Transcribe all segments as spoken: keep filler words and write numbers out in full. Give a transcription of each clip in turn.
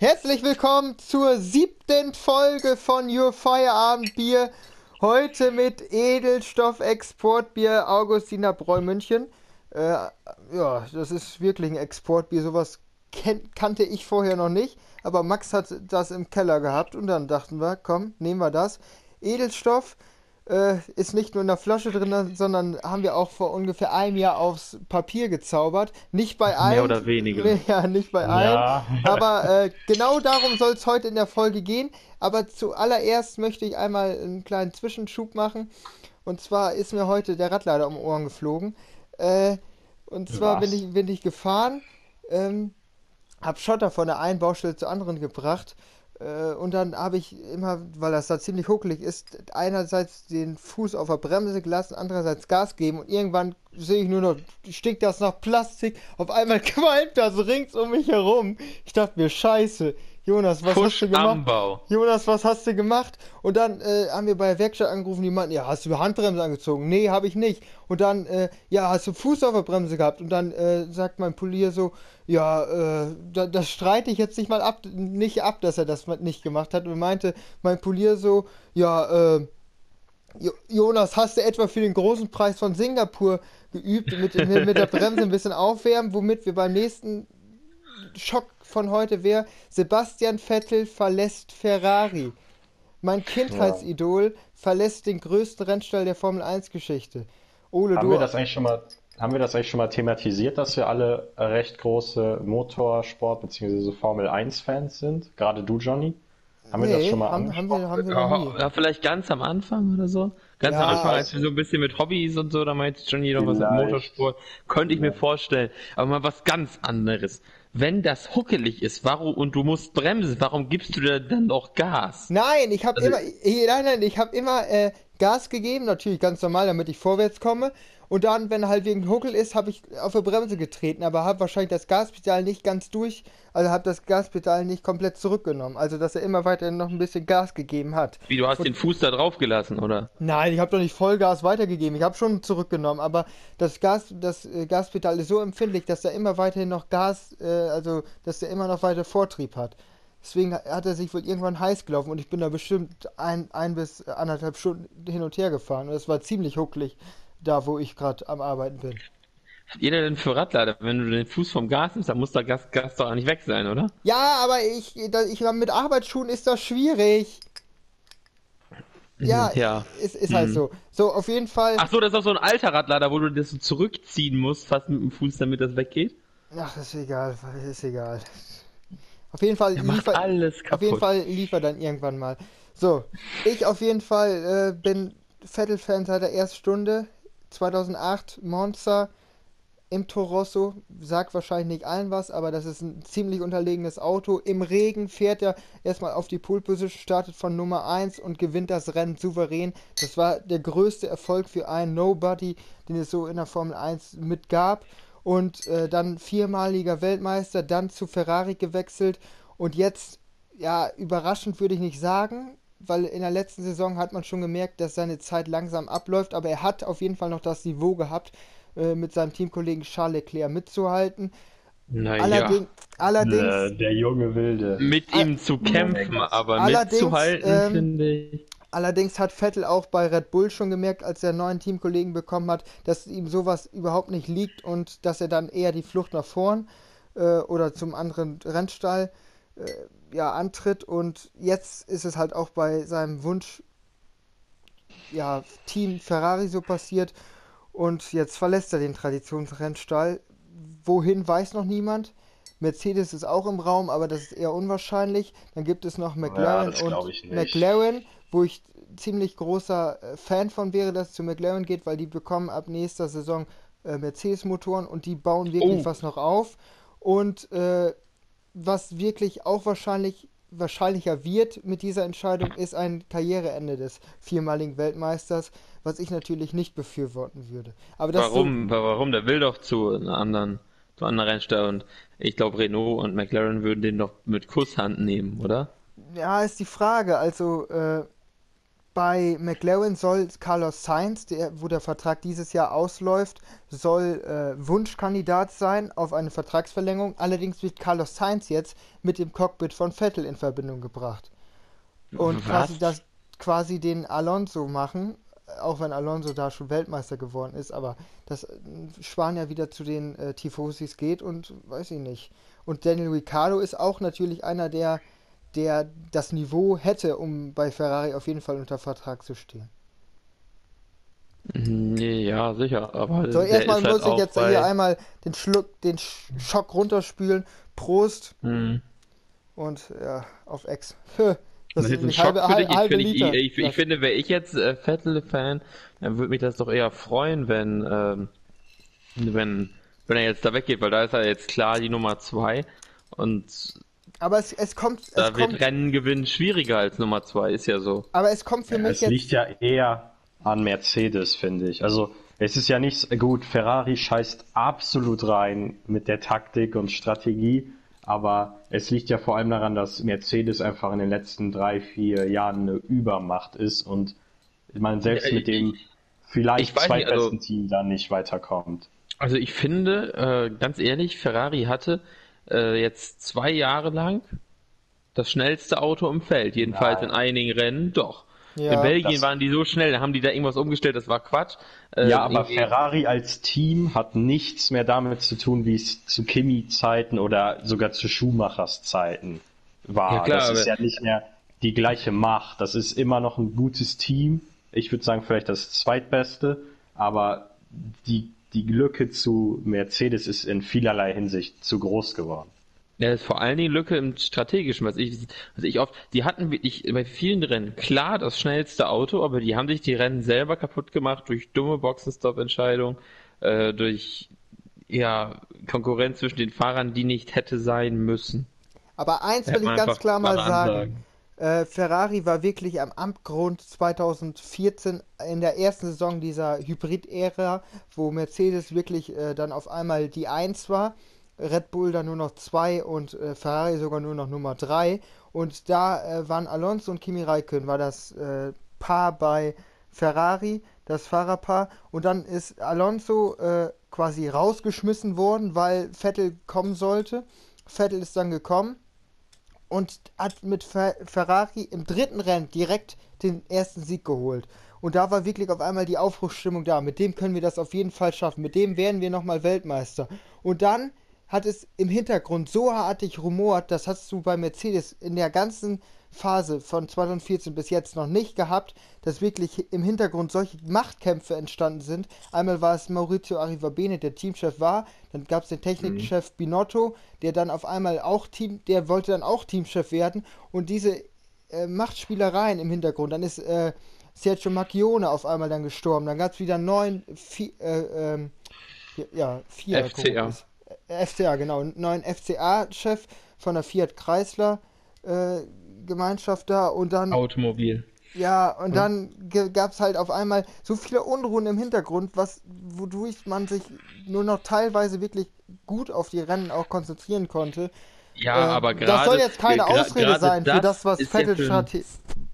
Herzlich willkommen zur siebten Folge von Your Feierabendbier. Heute mit Edelstoff-Exportbier Augustiner Bräu München. Äh, ja, das ist wirklich ein Exportbier. Sowas ken- kannte ich vorher noch nicht. Aber Max hat das im Keller gehabt und dann dachten wir, komm, nehmen wir das. Edelstoff äh, ist nicht nur in der Flasche drin, sondern haben wir auch vor ungefähr einem Jahr aufs Papier gezaubert. Nicht bei Mehr allen, oder weniger. ja, nicht bei allen, Ja, aber äh, genau darum soll es heute in der Folge gehen. Aber zuallererst möchte ich einmal einen kleinen Zwischenschub machen. Und zwar ist mir heute der Radlader um die Ohren geflogen. Äh, und zwar bin was? ich, bin ich gefahren, ähm, hab Schotter von der einen Baustelle zur anderen gebracht. Äh, und dann habe ich immer, weil das da ziemlich huckelig ist, einerseits den Fuß auf der Bremse gelassen, andererseits Gas geben. Und irgendwann sehe ich nur noch, stinkt das nach Plastik. Auf einmal qualmt das rings um mich herum. Ich dachte mir, scheiße. Jonas, was hast Pfusch du gemacht? am Bau. Jonas, was hast du gemacht? Und dann äh, haben wir bei der Werkstatt angerufen, die meinten, ja, hast du Handbremse angezogen? Nee, habe ich nicht. Und dann, äh, ja, hast du Fuß auf der Bremse gehabt? Und dann äh, sagt mein Polier so, ja, äh, da, das streite ich jetzt nicht mal ab, nicht ab, dass er das nicht gemacht hat. Und meinte mein Polier so, ja, äh, Jo- Jonas, hast du etwa für den großen Preis von Singapur geübt, mit, mit, mit der Bremse ein bisschen aufwärmen, womit wir beim nächsten Schock von heute wäre, Sebastian Vettel verlässt Ferrari. Mein Ja. Kindheitsidol verlässt den größten Rennstall der Formel eins Geschichte. Ole, Haben du, wir das eigentlich schon mal, haben wir das eigentlich schon mal thematisiert, dass wir alle recht große Motorsport- bzw. Formel eins Fans sind? Gerade du, Johnny? Haben wir das nee, schon mal haben, haben wir, angesprochen? haben wir noch nie. Ja, ja, vielleicht ganz am Anfang oder so. Ganz am Ja, Anfang, als wir Also, so ein bisschen mit Hobbys und so, da meinte Johnny noch was mit vielleicht, Motorsport, könnte ich mir vielleicht. vorstellen. Aber mal was ganz anderes. Wenn das huckelig ist, warum, und du musst bremsen, warum gibst du da dann doch Gas? nein, ich habe Also, immer, ich, nein, nein, ich habe immer äh, Gas gegeben, natürlich ganz normal, damit ich vorwärts komme. Und dann, wenn halt wegen Huckel ist, habe ich auf die Bremse getreten, aber habe wahrscheinlich das Gaspedal nicht ganz durch, also habe das Gaspedal nicht komplett zurückgenommen. Also, dass er immer weiter noch ein bisschen Gas gegeben hat. wie, du hast Von, den Fuß da drauf gelassen, oder? nein, ich habe doch nicht Vollgas weitergegeben, ich habe schon zurückgenommen, aber das Gas, das äh, Gaspedal ist so empfindlich, dass er immer weiterhin noch Gas, äh, also dass er immer noch weiter Vortrieb hat. Deswegen hat er sich wohl irgendwann heiß gelaufen und ich bin da bestimmt ein, ein bis anderthalb Stunden hin und her gefahren. Und es war ziemlich hucklig, da wo ich gerade am Arbeiten bin. Was jeder denn für Radlader? Wenn du den Fuß vom Gas nimmst, dann muss der Gas, Gas doch eigentlich weg sein, oder? Ja, aber ich, da, ich mit Arbeitsschuhen ist das schwierig. Mhm, Ja, ja. ist, ist halt Hm. so. So, auf jeden Fall. Ach so, das ist auch so ein alter Radlader, wo du das so zurückziehen musst, fast mit dem Fuß, damit das weggeht. Ach, ist egal, ist egal. Auf jeden Fall Der macht liefer, alles auf jeden kaputt. Fall liefer dann irgendwann mal. So, ich auf jeden Fall äh, bin Vettel-Fan seit der ersten Stunde. zweitausendacht Monza im Toro Rosso, sagt wahrscheinlich nicht allen was, aber das ist ein ziemlich unterlegenes Auto. Im Regen fährt er erstmal auf die Pole Position, startet von Nummer eins und gewinnt das Rennen souverän. Das war der größte Erfolg für einen Nobody, den es so in der Formel eins mit gab. Und äh, dann viermaliger Weltmeister, dann zu Ferrari gewechselt und jetzt, ja, überraschend würde ich nicht sagen, weil in der letzten Saison hat man schon gemerkt, dass seine Zeit langsam abläuft, aber er hat auf jeden Fall noch das Niveau gehabt, äh, mit seinem Teamkollegen Charles Leclerc mitzuhalten. Naja, Allerdings, allerdings, Der, der junge Wilde. mit all, ihm zu Wer denkt kämpfen, das? aber allerdings, mitzuhalten, ähm, finde ich. allerdings hat Vettel auch bei Red Bull schon gemerkt, als er einen neuen Teamkollegen bekommen hat, dass ihm sowas überhaupt nicht liegt und dass er dann eher die Flucht nach vorn äh, oder zum anderen Rennstall äh, ja, antritt. Und jetzt ist es halt auch bei seinem Wunsch, ja, Team Ferrari so passiert. Und jetzt verlässt er den Traditionsrennstall. Wohin weiß noch niemand. Mercedes ist auch im Raum, aber das ist eher unwahrscheinlich. Dann gibt es noch Ja, McLaren das glaube und ich nicht. McLaren, wo ich ziemlich großer äh, Fan von wäre, dass es zu McLaren geht, weil die bekommen ab nächster Saison äh, Mercedes-Motoren und die bauen wirklich Oh, was noch auf. Und äh, was wirklich auch wahrscheinlich wahrscheinlicher wird mit dieser Entscheidung, ist ein Karriereende des viermaligen Weltmeisters, was ich natürlich nicht befürworten würde. Aber das so, warum? Warum? Der will doch zu einer anderen, zu anderen Rennstall und ich glaube Renault und McLaren würden den doch mit Kusshand nehmen, oder? ja, ist die Frage. Also, äh, Bei McLaren soll Carlos Sainz, der, wo der Vertrag dieses Jahr ausläuft, soll äh, Wunschkandidat sein auf eine Vertragsverlängerung. Allerdings wird Carlos Sainz jetzt mit dem Cockpit von Vettel in Verbindung gebracht. Und quasi Was? das quasi den Alonso machen, auch wenn Alonso da schon Weltmeister geworden ist, aber dass äh, Spahn ja wieder zu den äh, Tifosis geht und weiß ich nicht. Und Daniel Ricciardo ist auch natürlich einer, der, der das Niveau hätte, um bei Ferrari auf jeden Fall unter Vertrag zu stehen. Nee, ja, sicher, aber So, der erstmal ist halt muss ich auch jetzt hier bei. einmal den Schluck, den Sch Schock runterspülen. Prost Hm. und ja, auf Ex. Das Das ist ist jetzt ein nicht Schock halbe, für dich. halbe, Ich halbe finde, ich, Liter. ich, ich Flasche. finde, wäre ich jetzt äh, Vettel-Fan, dann würde mich das doch eher freuen, wenn, ähm, wenn, wenn er jetzt da weggeht, weil da ist er jetzt klar die Nummer zwei und Aber es, es kommt, es da wird kommt, Rennen gewinnen schwieriger als Nummer zwei, ist ja so. aber es kommt für Ja, mich es jetzt. liegt ja eher an Mercedes, finde ich. Also es ist ja nicht gut, Ferrari scheißt absolut rein mit der Taktik und Strategie, aber es liegt ja vor allem daran, dass Mercedes einfach in den letzten drei, vier Jahren eine Übermacht ist und man selbst Ja, mit dem ich, ich vielleicht weiß nicht, also, zweitbesten Team dann nicht weiterkommt. also ich finde, äh, ganz ehrlich, Ferrari hatte äh, jetzt zwei Jahre lang das schnellste Auto im Feld, jedenfalls in Nein. einigen Rennen, doch. In Ja, Belgien Das waren die so schnell, da haben die da irgendwas umgestellt, das war Quatsch. Äh, Ja, aber irgendwie, Ferrari als Team hat nichts mehr damit zu tun, wie es zu Kimi-Zeiten oder sogar zu Schumachers Zeiten ja war. klar, Das ist aber ja nicht mehr die gleiche Macht. Das ist immer noch ein gutes Team. Ich würde sagen, vielleicht das zweitbeste, aber die, die Lücke zu Mercedes ist in vielerlei Hinsicht zu groß geworden. ja, ist vor allen Dingen Lücke im Strategischen, was ich, was ich oft, die hatten wirklich bei vielen Rennen klar das schnellste Auto, aber die haben sich die Rennen selber kaputt gemacht durch dumme Boxenstopp-Entscheidungen, äh, durch, ja, Konkurrenz zwischen den Fahrern, die nicht hätte sein müssen. aber eins will Hätte ich man ganz einfach klar mal klare sagen. Ansagen. Äh, Ferrari war wirklich am Abgrund zweitausendvierzehn in der ersten Saison dieser Hybrid-Ära, wo Mercedes wirklich äh, dann auf einmal die Eins war, Red Bull dann nur noch zwei und äh, Ferrari sogar nur noch Nummer drei. Und da äh, waren Alonso und Kimi Räikkönen, war das äh, Paar bei Ferrari, das Fahrerpaar. Und dann ist Alonso äh, quasi rausgeschmissen worden, weil Vettel kommen sollte. Vettel ist dann gekommen und hat mit Fer Ferrari im dritten Rennen direkt den ersten Sieg geholt. Und da war wirklich auf einmal die Aufbruchsstimmung da. Mit dem können wir das auf jeden Fall schaffen. Mit dem werden wir nochmal Weltmeister. Und dann hat es im Hintergrund so artig rumort, das hast du bei Mercedes in der ganzen Phase von zweitausendvierzehn bis jetzt noch nicht gehabt, dass wirklich im Hintergrund solche Machtkämpfe entstanden sind. Einmal war es Maurizio Arrivabene, der Teamchef war, dann gab es den Technikchef Binotto, der dann auf einmal auch Team, der wollte dann auch Teamchef werden und diese äh, Machtspielereien im Hintergrund, dann ist äh, Sergio Marchionne auf einmal dann gestorben, dann gab es wieder neun, vier, äh, ähm, ja, vier F C A. F C A, genau, einen neuen F C A-Chef von der Fiat Chrysler äh, Gemeinschaft da und dann, Automobil. ja, und Hm. dann gab es halt auf einmal so viele Unruhen im Hintergrund, was, wodurch man sich nur noch teilweise wirklich gut auf die Rennen auch konzentrieren konnte. Ja, Äh, aber das soll gerade, jetzt keine gra- Ausrede gerade sein für das, das was ist ja Vettel für ein, strate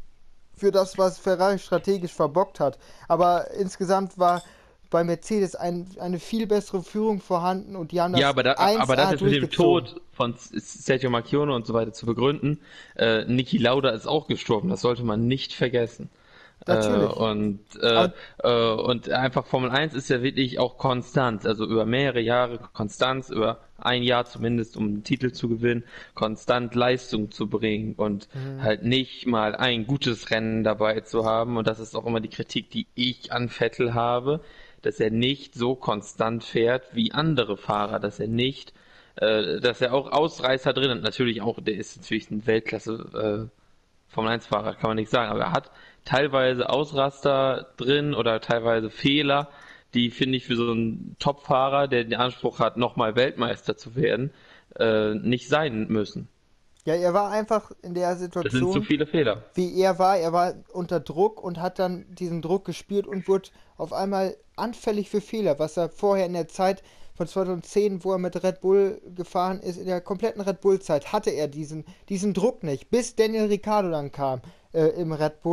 für das, was Ferrari strategisch verbockt hat. Aber insgesamt war bei Mercedes ein, eine viel bessere Führung vorhanden und die haben ja, das aber, da, aber das eins A jetzt mit dem durchgezogen. Tod von Sergio Marchionne und so weiter zu begründen, äh, Niki Lauda ist auch gestorben, das sollte man nicht vergessen. Äh, Natürlich. und, äh, Aber äh, und einfach Formel eins ist ja wirklich auch Konstanz, also über mehrere Jahre Konstanz, über ein Jahr zumindest, um einen Titel zu gewinnen, konstant Leistung zu bringen und mhm. halt nicht mal ein gutes Rennen dabei zu haben. Und das ist auch immer die Kritik, die ich an Vettel habe, dass er nicht so konstant fährt wie andere Fahrer, dass er nicht, äh, dass er auch Ausreißer drin hat. Natürlich auch, der ist natürlich ein Weltklasse äh, Formel eins Fahrer, kann man nicht sagen, aber er hat teilweise Ausraster drin oder teilweise Fehler, die finde ich für so einen Top-Fahrer, der den Anspruch hat, nochmal Weltmeister zu werden, äh, nicht sein müssen. Ja, er war einfach in der Das sind zu Situation, viele Fehler. wie er war. Er war unter Druck und hat dann diesen Druck gespürt und wurde auf einmal anfällig für Fehler, was er vorher in der Zeit von zweitausendzehn, wo er mit Red Bull gefahren ist, in der kompletten Red Bull-Zeit hatte er diesen, diesen Druck nicht, bis Daniel Ricciardo dann kam äh, im Red Bull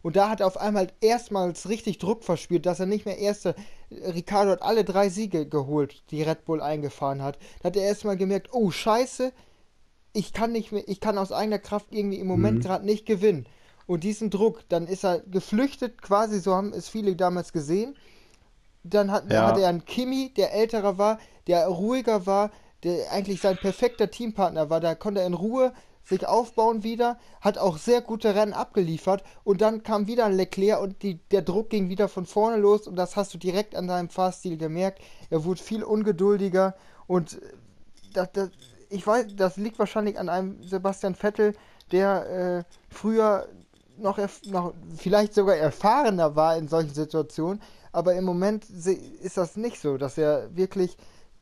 Und da hat er auf einmal erstmals richtig Druck verspürt, dass er nicht mehr Erster. Ricciardo hat alle drei Siege geholt, die Red Bull eingefahren hat. Da hat er erstmal gemerkt, oh Scheiße, ich kann nicht mehr, ich kann aus eigener Kraft irgendwie im Moment Mhm. gerade nicht gewinnen. Und diesen Druck, dann ist er geflüchtet, quasi, so haben es viele damals gesehen. Dann hat, hatte er Ja, einen Kimi, der älterer war, der ruhiger war, der eigentlich sein perfekter Teampartner war. Da konnte er in Ruhe sich aufbauen wieder, hat auch sehr gute Rennen abgeliefert und dann kam wieder ein Leclerc und die, der Druck ging wieder von vorne los und das hast du direkt an seinem Fahrstil gemerkt. Er wurde viel ungeduldiger und das, das, ich weiß, das liegt wahrscheinlich an einem Sebastian Vettel, der äh, früher noch, erf- noch vielleicht sogar erfahrener war in solchen Situationen, aber im Moment se- ist das nicht so, dass er wirklich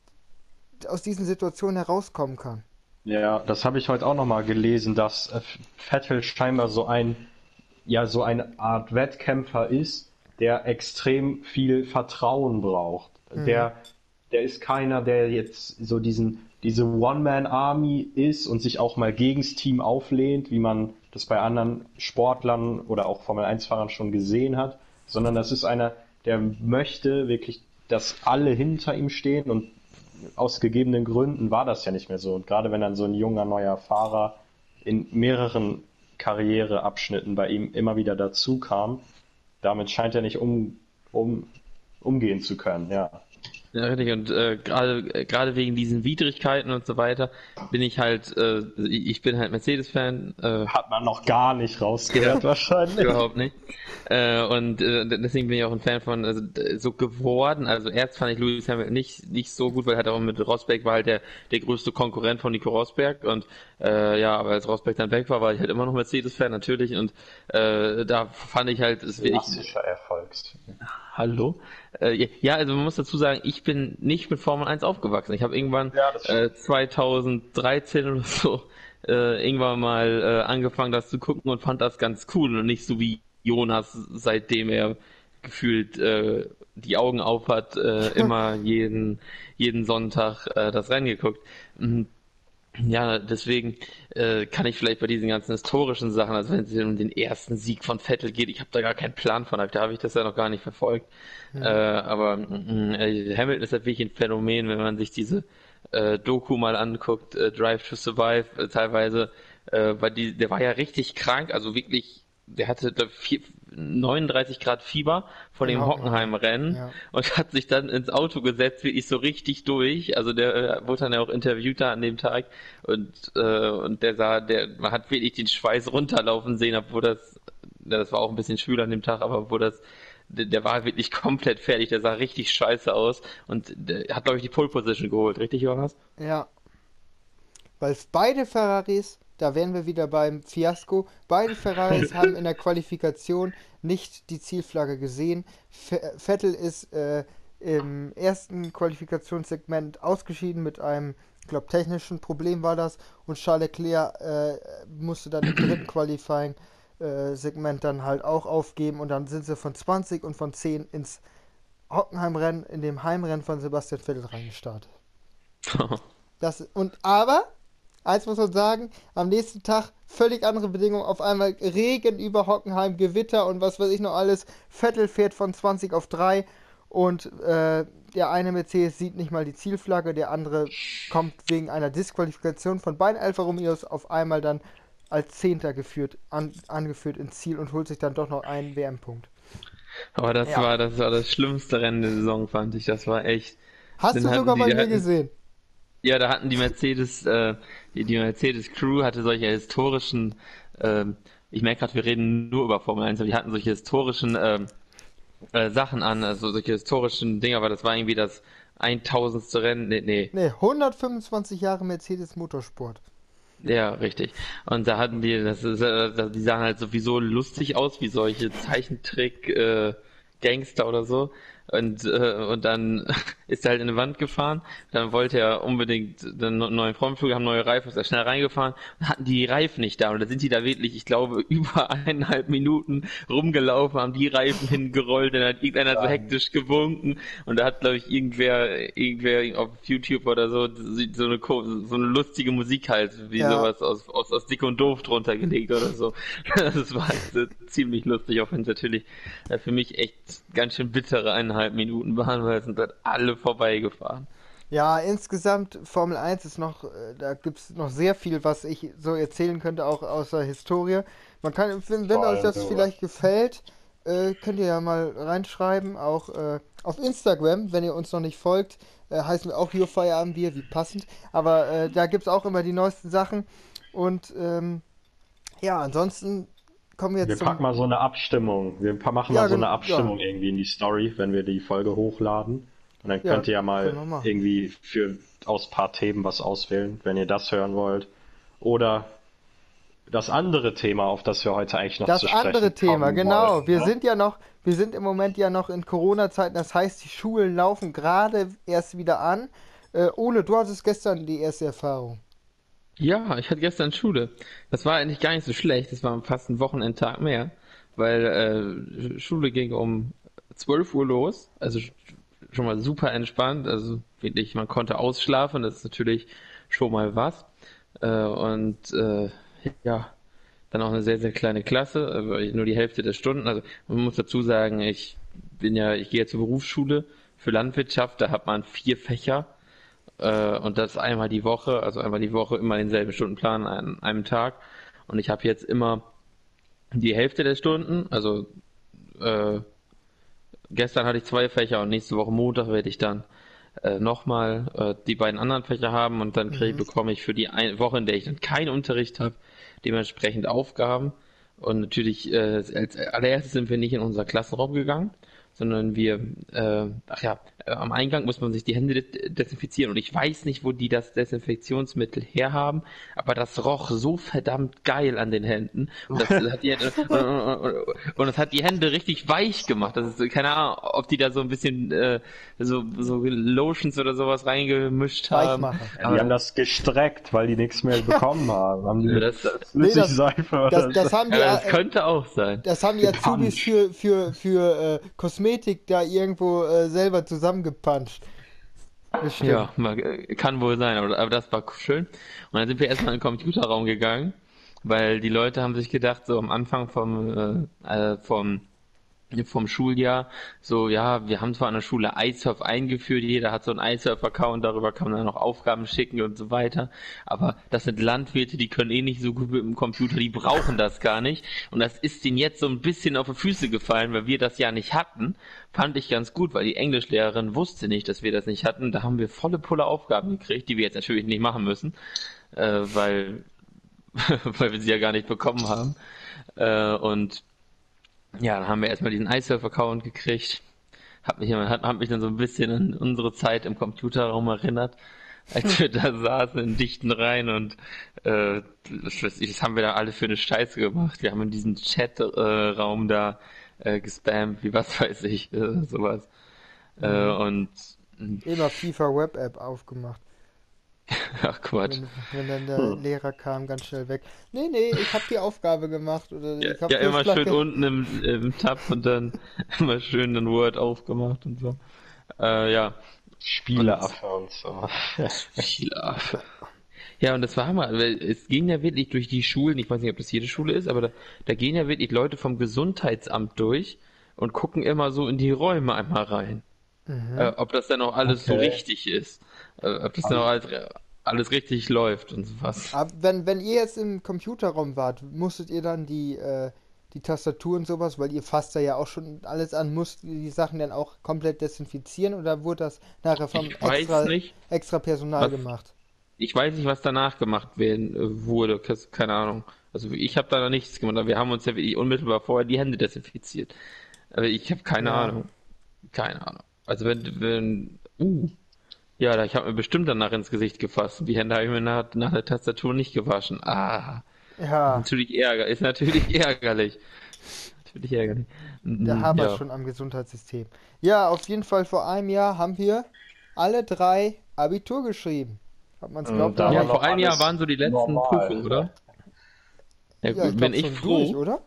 aus diesen Situationen herauskommen kann. ja, das habe ich heute auch nochmal gelesen, dass äh, Vettel scheinbar so ein, ja, so eine Art Wettkämpfer ist, der extrem viel Vertrauen braucht. Mhm. Der, der ist keiner, der jetzt so diesen, diese One-Man-Army ist und sich auch mal gegens Team auflehnt, wie man das bei anderen Sportlern oder auch Formel eins Fahrern schon gesehen hat, sondern das ist einer, der möchte wirklich, dass alle hinter ihm stehen und aus gegebenen Gründen war das ja nicht mehr so. Und gerade wenn dann so ein junger neuer Fahrer in mehreren Karriereabschnitten bei ihm immer wieder dazu kam, damit scheint er nicht um, um, umgehen zu können, ja. Ja, richtig. Und äh, gerade äh, gerade wegen diesen Widrigkeiten und so weiter bin ich halt, äh, ich ich bin halt Mercedes-Fan, äh, Hat man noch gar nicht ja, rausgehört wahrscheinlich. überhaupt nicht. Äh, und äh, deswegen bin ich auch ein Fan von, also d- so geworden. Also erst fand ich Lewis Hamilton nicht nicht so gut, weil er halt auch mit Rosberg war halt der der größte Konkurrent von Nico Rosberg und äh, ja, aber als Rosberg dann weg war, war ich halt immer noch Mercedes-Fan natürlich und äh, da fand ich halt, es wirklich Klassischer Erfolgs. Hallo? Äh, ja, also man muss dazu sagen, ich bin nicht mit Formel eins aufgewachsen. Ich habe irgendwann Ja, das äh, stimmt. zweitausenddreizehn oder so äh, irgendwann mal äh, angefangen, das zu gucken und fand das ganz cool und nicht so wie Jonas, seitdem er gefühlt äh, die Augen auf hat, äh, immer jeden, jeden Sonntag äh, das Rennen geguckt. Mhm. Ja, deswegen äh, kann ich vielleicht bei diesen ganzen historischen Sachen, also wenn es um den ersten Sieg von Vettel geht, ich habe da gar keinen Plan von, da habe ich das ja noch gar nicht verfolgt. Äh, Mhm. aber mm, äh, Hamilton ist halt wirklich ein Phänomen, wenn man sich diese äh, Doku mal anguckt, äh, Drive to Survive, äh, teilweise, äh, weil die, der war ja richtig krank, also wirklich, der hatte da vier, neununddreißig Grad Fieber vor In dem Hockenheim. Hockenheim-Rennen Ja. und hat sich dann ins Auto gesetzt, wirklich so richtig durch. Also der äh, wurde dann ja auch interviewt da an dem Tag und, äh, und der sah, der, man hat wirklich den Schweiß runterlaufen sehen, obwohl das, ja, das war auch ein bisschen schwül an dem Tag, aber obwohl das, der, der war wirklich komplett fertig, der sah richtig scheiße aus und der hat, glaube ich, die Pole Position geholt, richtig, Jonas? Ja. Weil beide Ferraris, da wären wir wieder beim Fiasko, beide Ferraris haben in der Qualifikation nicht die Zielflagge gesehen. Ve- Vettel ist äh, im ersten Qualifikationssegment ausgeschieden mit einem, ich glaube, technischen Problem war das. Und Charles Leclerc äh, musste dann im dritten Qualifying-Segment dann halt auch aufgeben. Und dann sind sie von zwanzig und von zehn ins Hockenheimrennen, in dem Heimrennen von Sebastian Vettel reingestartet. Das, und aber, eins muss man sagen, am nächsten Tag völlig andere Bedingungen. Auf einmal Regen über Hockenheim, Gewitter und was weiß ich noch alles. Vettel fährt von zwanzig auf drei und äh, der eine Mercedes sieht nicht mal die Zielflagge, der andere kommt wegen einer Disqualifikation von beiden Alfa Romeos auf einmal dann als Zehnter geführt, an, angeführt ins Ziel und holt sich dann doch noch einen W M-Punkt. Aber das Ja. war, das war das schlimmste Rennen der Saison, fand ich. Das war echt. Hast Dann du hatten sogar die, bei die mir hatten, gesehen? ja, da hatten die Mercedes, äh, die, die Mercedes Crew hatte solche historischen, ähm, ich merke gerade, wir reden nur über Formel eins, aber die hatten solche historischen ähm, äh, Sachen an, also solche historischen Dinger, aber das war irgendwie das tausendste Rennen, nee, nee, Ne, hundertfünfundzwanzig Jahre Mercedes Motorsport. ja, richtig. Und da hatten die, das ist, äh, das- die sahen halt sowieso lustig aus, wie solche Zeichentrick, äh, Gangster oder so. Und, äh, und dann ist er halt in eine Wand gefahren. Dann wollte er unbedingt einen neuen Frontflügel haben, neue Reifen, ist er schnell reingefahren und hatten die Reifen nicht da. Und dann sind die da wirklich, ich glaube, über eineinhalb Minuten rumgelaufen, haben die Reifen hingerollt, dann hat irgendeiner so hektisch gewunken und da hat, glaube ich, irgendwer, irgendwer auf YouTube oder so, so eine, so eine lustige Musik halt, wie Ja. sowas aus, aus, aus Dick und Doof drunter gelegt oder so. Das war halt ziemlich lustig, auch wenn es natürlich äh, für mich echt ganz schön bittere eineinhalb Minuten waren, weil es sind halt alle vorbeigefahren. Ja, insgesamt Formel eins ist noch, äh, da gibt es noch sehr viel, was ich so erzählen könnte, auch aus der Historie. Man kann, wenn, wenn Vor euch allem das sowas. vielleicht gefällt, äh, könnt ihr ja mal reinschreiben, auch äh, auf Instagram, wenn ihr uns noch nicht folgt, äh, heißen wir auch hier Feierabendbier, wie passend. Aber äh, da gibt es auch immer die neuesten Sachen. Und ähm, ja, ansonsten kommen wir Wir jetzt zum... packen mal so eine Abstimmung. Wir pa- machen Ja, mal so gen- eine ja. Abstimmung irgendwie in die Story, wenn wir die Folge hochladen. Und dann Ja, könnt ihr ja mal können wir machen. irgendwie für aus paar Themen was auswählen, wenn ihr das hören wollt. Oder das andere Thema, auf das wir heute eigentlich noch Das zu sprechen andere Thema, kommen genau. wollten, Wir ne? sind ja noch, wir sind im Moment ja noch in Corona-Zeiten, das heißt, die Schulen laufen gerade erst wieder an. Äh, Ole, du hattest gestern die erste Erfahrung. Ja, ich hatte gestern Schule. Das war eigentlich gar nicht so schlecht. Das war fast ein Wochenendtag mehr, weil äh, Schule ging um zwölf Uhr los. Also sch- schon mal super entspannt. Also wirklich, man konnte ausschlafen. Das ist natürlich schon mal was. Äh, und äh, ja, dann auch eine sehr, sehr kleine Klasse, also nur die Hälfte der Stunden. Also man muss dazu sagen, ich bin ja, ich gehe ja zur Berufsschule für Landwirtschaft. Da hat man vier Fächer. Äh, und das einmal die Woche, also einmal die Woche immer denselben Stundenplan an einem Tag. Und ich habe jetzt immer die Hälfte der Stunden, also äh, gestern hatte ich zwei Fächer und nächste Woche Montag werde ich dann äh, nochmal äh, die beiden anderen Fächer haben und dann krieg, Mhm. bekomme ich für die ein Woche, in der ich dann keinen Unterricht habe, dementsprechend Aufgaben. Und natürlich, äh, als allererstes sind wir nicht in unser Klassenraum gegangen, sondern wir, äh, ach ja, äh, am Eingang muss man sich die Hände de desinfizieren und ich weiß nicht, wo die das Desinfektionsmittel herhaben, aber das roch so verdammt geil an den Händen und das hat die, und, und, und, und das hat die Hände richtig weich gemacht. Das ist keine Ahnung, ob die da so ein bisschen äh, so, so Lotions oder sowas reingemischt haben. Weichmacher. Ja, die haben das gestreckt, weil die nichts mehr bekommen haben. Haben die Ja, mit das, das, Nee, das, Flüssigseife oder das, so? das haben die, ja, das äh, könnte auch sein. das haben die Azubis Gepanscht. für, für, für äh, Kosmetik da irgendwo äh, selber zusammengepanscht. Bestimmt. Ja, mag- äh, kann wohl sein, aber, aber das war schön. Und dann sind wir erstmal in den Computerraum gegangen, weil die Leute haben sich gedacht, so am Anfang vom, äh, äh, vom, vom Schuljahr, so, ja, wir haben zwar an der Schule iSurf eingeführt, jeder hat so einen iSurf-Account, darüber kann man dann noch Aufgaben schicken und so weiter, aber das sind Landwirte, die können eh nicht so gut mit dem Computer, die brauchen das gar nicht und das ist denen jetzt so ein bisschen auf die Füße gefallen, weil wir das ja nicht hatten, fand ich ganz gut, weil die Englischlehrerin wusste nicht, dass wir das nicht hatten, da haben wir volle Pulle Aufgaben gekriegt, die wir jetzt natürlich nicht machen müssen, äh, weil, weil wir sie ja gar nicht bekommen haben, äh, und ja, dann haben wir erstmal diesen iSurf-Account gekriegt. Hat mich, hat, hat mich dann so ein bisschen an unsere Zeit im Computerraum erinnert, als wir da saßen in dichten Reihen und äh, das, weiß ich, das haben wir da alle für eine Scheiße gemacht. Wir haben in diesem Chat-Raum da äh, gespammt, wie was weiß ich, äh, sowas. Äh, Mhm. und Immer FIFA Web App aufgemacht. ach Quatsch. Wenn, wenn dann der Hm. Lehrer kam, ganz schnell weg. Nee, nee, ich habe die Aufgabe gemacht oder Ja, ich habe ja, immer Vorschlag schön ge- unten im, im Tab und dann immer schön ein Word aufgemacht und so. Äh, ja. Spieleaffe und so. Ja. Ja, und das war Hammer, weil es ging ja wirklich durch die Schulen, ich weiß nicht, ob das jede Schule ist, aber da, da gehen ja wirklich Leute vom Gesundheitsamt durch und gucken immer so in die Räume einmal rein. Mhm. Äh, ob das dann auch alles so Okay. richtig ist. Äh, ob das dann auch alles, alles richtig läuft und sowas. Aber wenn, wenn ihr jetzt im Computerraum wart, musstet ihr dann die, äh, die Tastatur und sowas, weil ihr fasst da ja auch schon alles an, musstet ihr die Sachen dann auch komplett desinfizieren oder wurde das nachher vom Ich weiß extra, nicht. extra Personal Was- gemacht? Ich weiß nicht, was danach gemacht werden äh, wurde, kes- keine Ahnung. Also ich habe da noch nichts gemacht, aber wir haben uns ja wirklich unmittelbar vorher die Hände desinfiziert. Aber ich habe keine Ja. Ahnung. Keine Ahnung. Also wenn, wenn, uh, ja, da- ich habe mir bestimmt danach ins Gesicht gefasst. Die Hände habe ich mir nach, nach der Tastatur nicht gewaschen. Ah, Ja, natürlich ärger, ist natürlich ärgerlich. natürlich ärgerlich. Der Mm, hapert Ja. schon am Gesundheitssystem. Ja, auf jeden Fall vor einem Jahr haben wir alle drei Abitur geschrieben. Ob man es Und glaubt da oder Ja, war nicht. vor noch einem Jahr alles waren so die letzten normal. Prüfungen, oder? Ja, Ja, ich gut, bin glaube ich schon durch, froh. oder?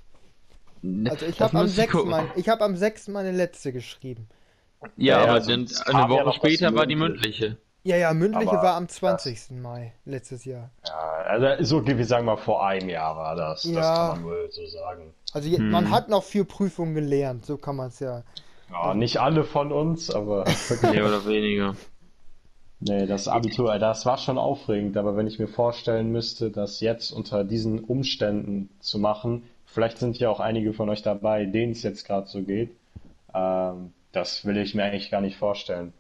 Ne, Also ich Das habe am müsste ich sechsten gucken. mein, ich habe am sechsten meine letzte geschrieben. Ja, Ja, ja, aber also dann es eine kam ja Woche noch das später war die mündliche. mündliche. Ja, ja, mündliche Aber war am das, zwanzigsten Mai letztes Jahr. ja, also so, wie sagen wir, vor einem Jahr war das. Das kann Ja, man wohl so sagen. also je- man Hm. hat noch vier Prüfungen gelernt, so kann man es ja. Ja, Also, nicht alle von uns, aber Mehr oder weniger. nee, das Abitur, das war schon aufregend, aber wenn ich mir vorstellen müsste, das jetzt unter diesen Umständen zu machen, vielleicht sind ja auch einige von euch dabei, denen es jetzt gerade so geht, ähm, das will ich mir eigentlich gar nicht vorstellen.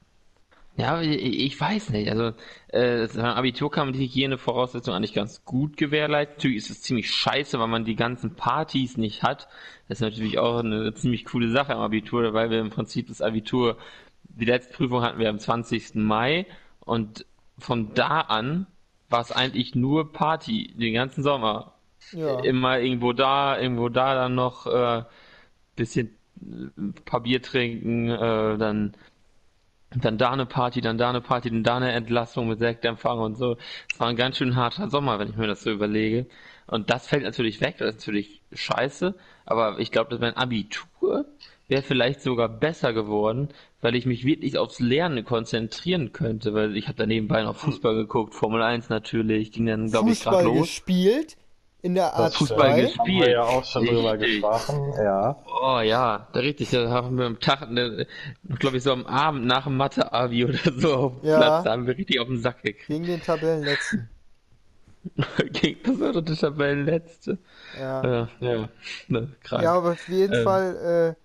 Ja, ich, ich weiß nicht. Also, äh, beim Abitur kann man die Hygienevoraussetzungen eigentlich ganz gut gewährleisten. Natürlich ist es ziemlich scheiße, weil man die ganzen Partys nicht hat. Das ist natürlich auch eine ziemlich coole Sache am Abitur, weil wir im Prinzip das Abitur, die letzte Prüfung hatten wir am zwanzigsten Mai und von da an war es eigentlich nur Party den ganzen Sommer. ja. Immer irgendwo da, irgendwo da dann noch äh, bisschen äh, ein paar Bier trinken, äh, dann dann da eine Party, dann da eine Party, dann da eine Entlassung mit Sektempfang und so. Es war ein ganz schön harter Sommer, wenn ich mir das so überlege. Und das fällt natürlich weg, das ist natürlich scheiße. Aber ich glaube, dass mein Abitur wäre vielleicht sogar besser geworden, weil ich mich wirklich aufs Lernen konzentrieren könnte. Weil ich habe da nebenbei noch Fußball geguckt, Formel eins natürlich, ging dann, glaube ich, gerade Fußball los. gespielt in der Das Fußball A zwei. äh, haben wir gespielt. ja auch schon drüber Richtig. gesprochen, ja. Oh ja, da richtig, da haben wir am Tag, glaube ich, so am Abend nach dem Mathe-Abi oder so auf dem Platz, da Ja, haben wir richtig auf den Sack gekriegt. gegen den Tabellenletzten. Gegen das war doch der Tabellenletzte. Ja. Ja, ja, ne, Ja, krank. aber auf jeden Ähm, Fall,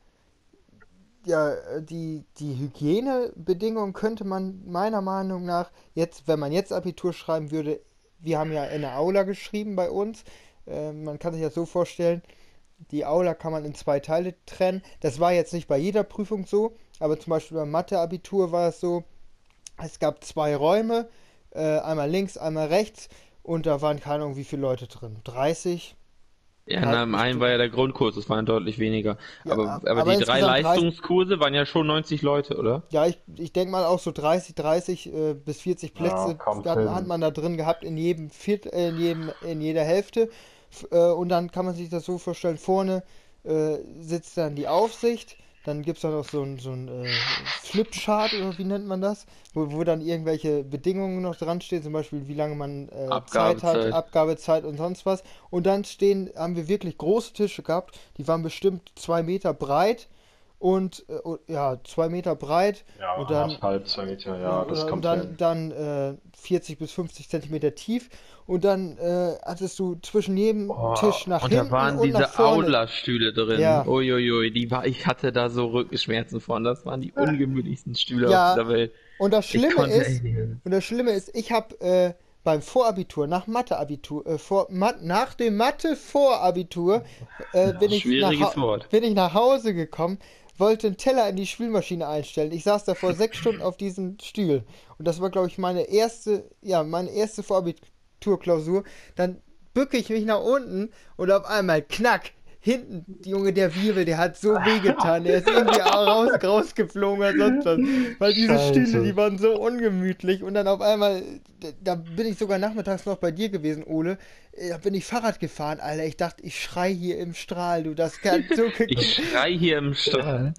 äh, ja, äh, die, die Hygienebedingungen könnte man meiner Meinung nach jetzt, wenn man jetzt Abitur schreiben würde, wir haben ja in der Aula geschrieben bei uns. Äh, man kann sich das so vorstellen, die Aula kann man in zwei Teile trennen. Das war jetzt nicht bei jeder Prüfung so, aber zum Beispiel beim Mathe-Abitur war es so, es gab zwei Räume, äh, einmal links, einmal rechts, und da waren keine Ahnung wie viele Leute drin. dreißig? ja, Ja, na, im einen bestimmt. war ja der Grundkurs, das waren deutlich weniger. Ja, Aber, ab- aber aber die drei insgesamt dreißig. Leistungskurse waren ja schon neunzig Leute, oder? Ja, ich, ich denke mal auch so dreißig, dreißig äh, bis vierzig Ja, Plätze kommt hat, hat hin. man da drin gehabt in jedem Viert, äh, in jedem, in jeder Hälfte. F- Äh, und dann kann man sich das so vorstellen, vorne äh, sitzt dann die Aufsicht, dann gibt es da noch so ein, so ein äh, Flipchart oder wie nennt man das, wo, wo dann irgendwelche Bedingungen noch dran stehen, zum Beispiel wie lange man äh, Zeit hat, Abgabezeit. Abgabezeit und sonst was. Und dann stehen, haben wir wirklich große Tische gehabt, die waren bestimmt zwei Meter breit und äh, oh, ja, zwei Meter breit Ja, und dann anderthalb, zwei Meter, ja, und, das oder, und kommt dann, hin. dann äh, vierzig bis fünfzig Zentimeter tief und dann äh, hattest du zwischen jedem Oh, Tisch nach und da hinten waren und nach diese vorne. Aula-Stühle drin. Ja, Uiuiui, die war, ich hatte da so Rückenschmerzen von. Das waren die ungemütlichsten Stühle auf ja, dieser Welt. und das Ich Schlimme konnte echt ist, nicht mehr. und das Schlimme ist, ich habe äh, beim Vorabitur, nach Mathe-Abitur, äh, vor, Ma nach dem Mathe-Vorabitur, äh, bin ich nach, Schwieriges Hau- Wort. bin ich nach Hause gekommen, wollte einen Teller in die Spülmaschine einstellen. Ich saß da vor sechs Stunden auf diesen Stühlen. Und das war, glaube ich, meine erste, ja, meine erste Vorabiturklausur. Dann bücke ich mich nach unten und auf einmal, knack, hinten, Junge, der Wirbel, der hat so wehgetan. Der ist irgendwie auch raus, rausgeflogen oder sonst was. Weil diese Stühle, die Scheiße. waren so ungemütlich. Und dann auf einmal, da da bin ich sogar nachmittags noch bei dir gewesen, Ole. Äh, Da bin ich Fahrrad gefahren, Alter. Ich dachte, ich schrei hier im Strahl, du. Das kann so. Ich schrei hier im Strahl.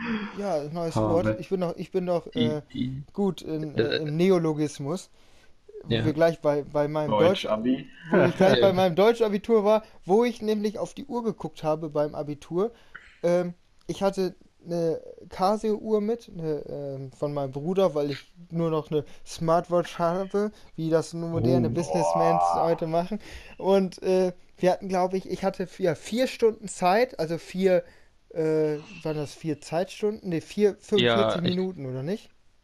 Ja, neues Oh, Wort. Mann. Ich bin noch, ich bin noch Die, äh, die, gut in, äh, äh, im Neologismus, wo wir ja. gleich bei, bei meinem Deutsch, Deutsch-Abi. wo ich gleich bei Ja. meinem Deutschabitur war, wo ich nämlich auf die Uhr geguckt habe beim Abitur. Ähm, ich hatte eine Casio-Uhr mit, eine, ähm, von meinem Bruder, weil ich nur noch eine Smartwatch habe, wie das nur moderne Oh, Businessmans boah. heute machen. Und äh, wir hatten, glaube ich, ich hatte vier, vier Stunden Zeit, also vier, äh, waren das vier Zeitstunden? Ne, vier, Ja, fünfundvierzig ich, Minuten, oder nicht?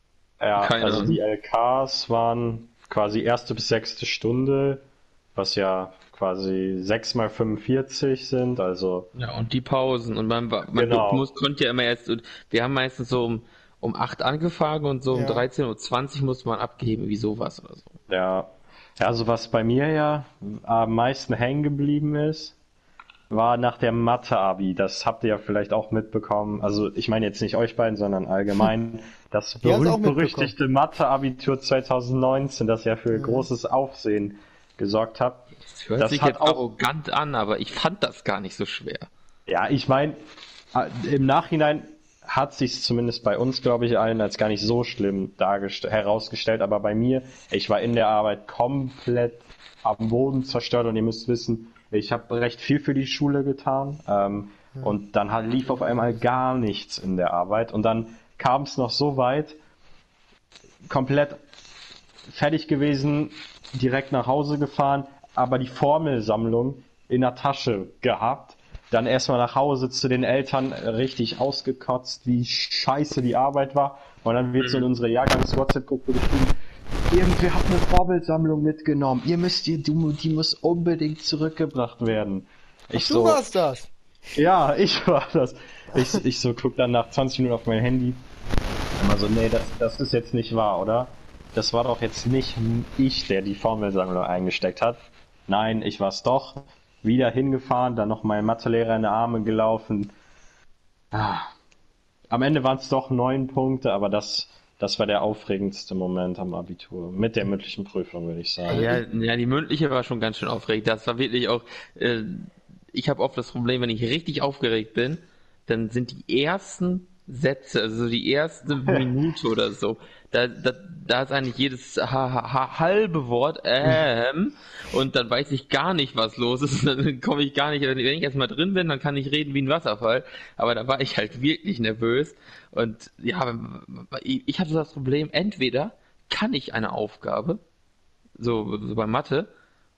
Ja, keine also die Ahnung. L Ks waren quasi erste bis sechste Stunde, was ja quasi sechs mal fünfundvierzig sind, also Ja, und die Pausen. Und man, war- man du- genau. muss, konnte ja immer erst, wir haben meistens so um, um acht angefangen und so um Ja. dreizehn Uhr zwanzig musste man abgeben, wie sowas oder so. Ja. Ja, also was bei mir ja am meisten hängen geblieben ist, war nach der Mathe-Abi. Das habt ihr ja vielleicht auch mitbekommen. Also ich meine jetzt nicht euch beiden, sondern allgemein das Die haben's auch berühmt-berüchtigte Mathe-Abitur zwanzig neunzehn, das ja für Mhm. großes Aufsehen gesorgt hat. Das hört Das sich hat jetzt auch- arrogant an, aber ich fand das gar nicht so schwer. Ja, ich meine, im Nachhinein hat sich zumindest bei uns, glaube ich, allen als gar nicht so schlimm dargest- herausgestellt. Aber bei mir, ich war in der Arbeit komplett am Boden zerstört und ihr müsst wissen, ich habe recht viel für die Schule getan. Ähm, und dann halt lief auf einmal gar nichts in der Arbeit. Und dann kam es noch so weit, komplett fertig gewesen, direkt nach Hause gefahren, aber die Formelsammlung in der Tasche gehabt. Dann erstmal nach Hause zu den Eltern richtig ausgekotzt, wie scheiße die Arbeit war. Und dann wird so in unsere Jahrgangs-WhatsApp-Gruppe geschrieben, irgendwer hat eine Formelsammlung mitgenommen. Ihr müsst, ihr, die, die muss unbedingt zurückgebracht werden. Ich Du so, warst das. ja, ich war das. Ich, ich so guck dann nach zwanzig Minuten auf mein Handy. Immer so, nee, das, das ist jetzt nicht wahr, oder? Das war doch jetzt nicht ich, der die Formelsammlung eingesteckt hat. Nein, ich war's doch. Wieder hingefahren, dann noch meinen Mathelehrer in die Arme gelaufen. Ah. Am Ende waren es doch neun Punkte, aber das, das war der aufregendste Moment am Abitur. Mit der mündlichen Prüfung, würde ich sagen. Ja, ja, die mündliche war schon ganz schön aufregend. Das war wirklich auch, äh, ich habe oft das Problem, wenn ich richtig aufgeregt bin, dann sind die ersten Sätze, also die erste Minute oder so, da, da, da ist eigentlich jedes ha, ha, ha, halbe Wort ähm und dann weiß ich gar nicht, was los ist, dann komme ich gar nicht, wenn ich erstmal drin bin, dann kann ich reden wie ein Wasserfall, aber da war ich halt wirklich nervös und ja, ich hatte das Problem, entweder kann ich eine Aufgabe, so, so bei Mathe,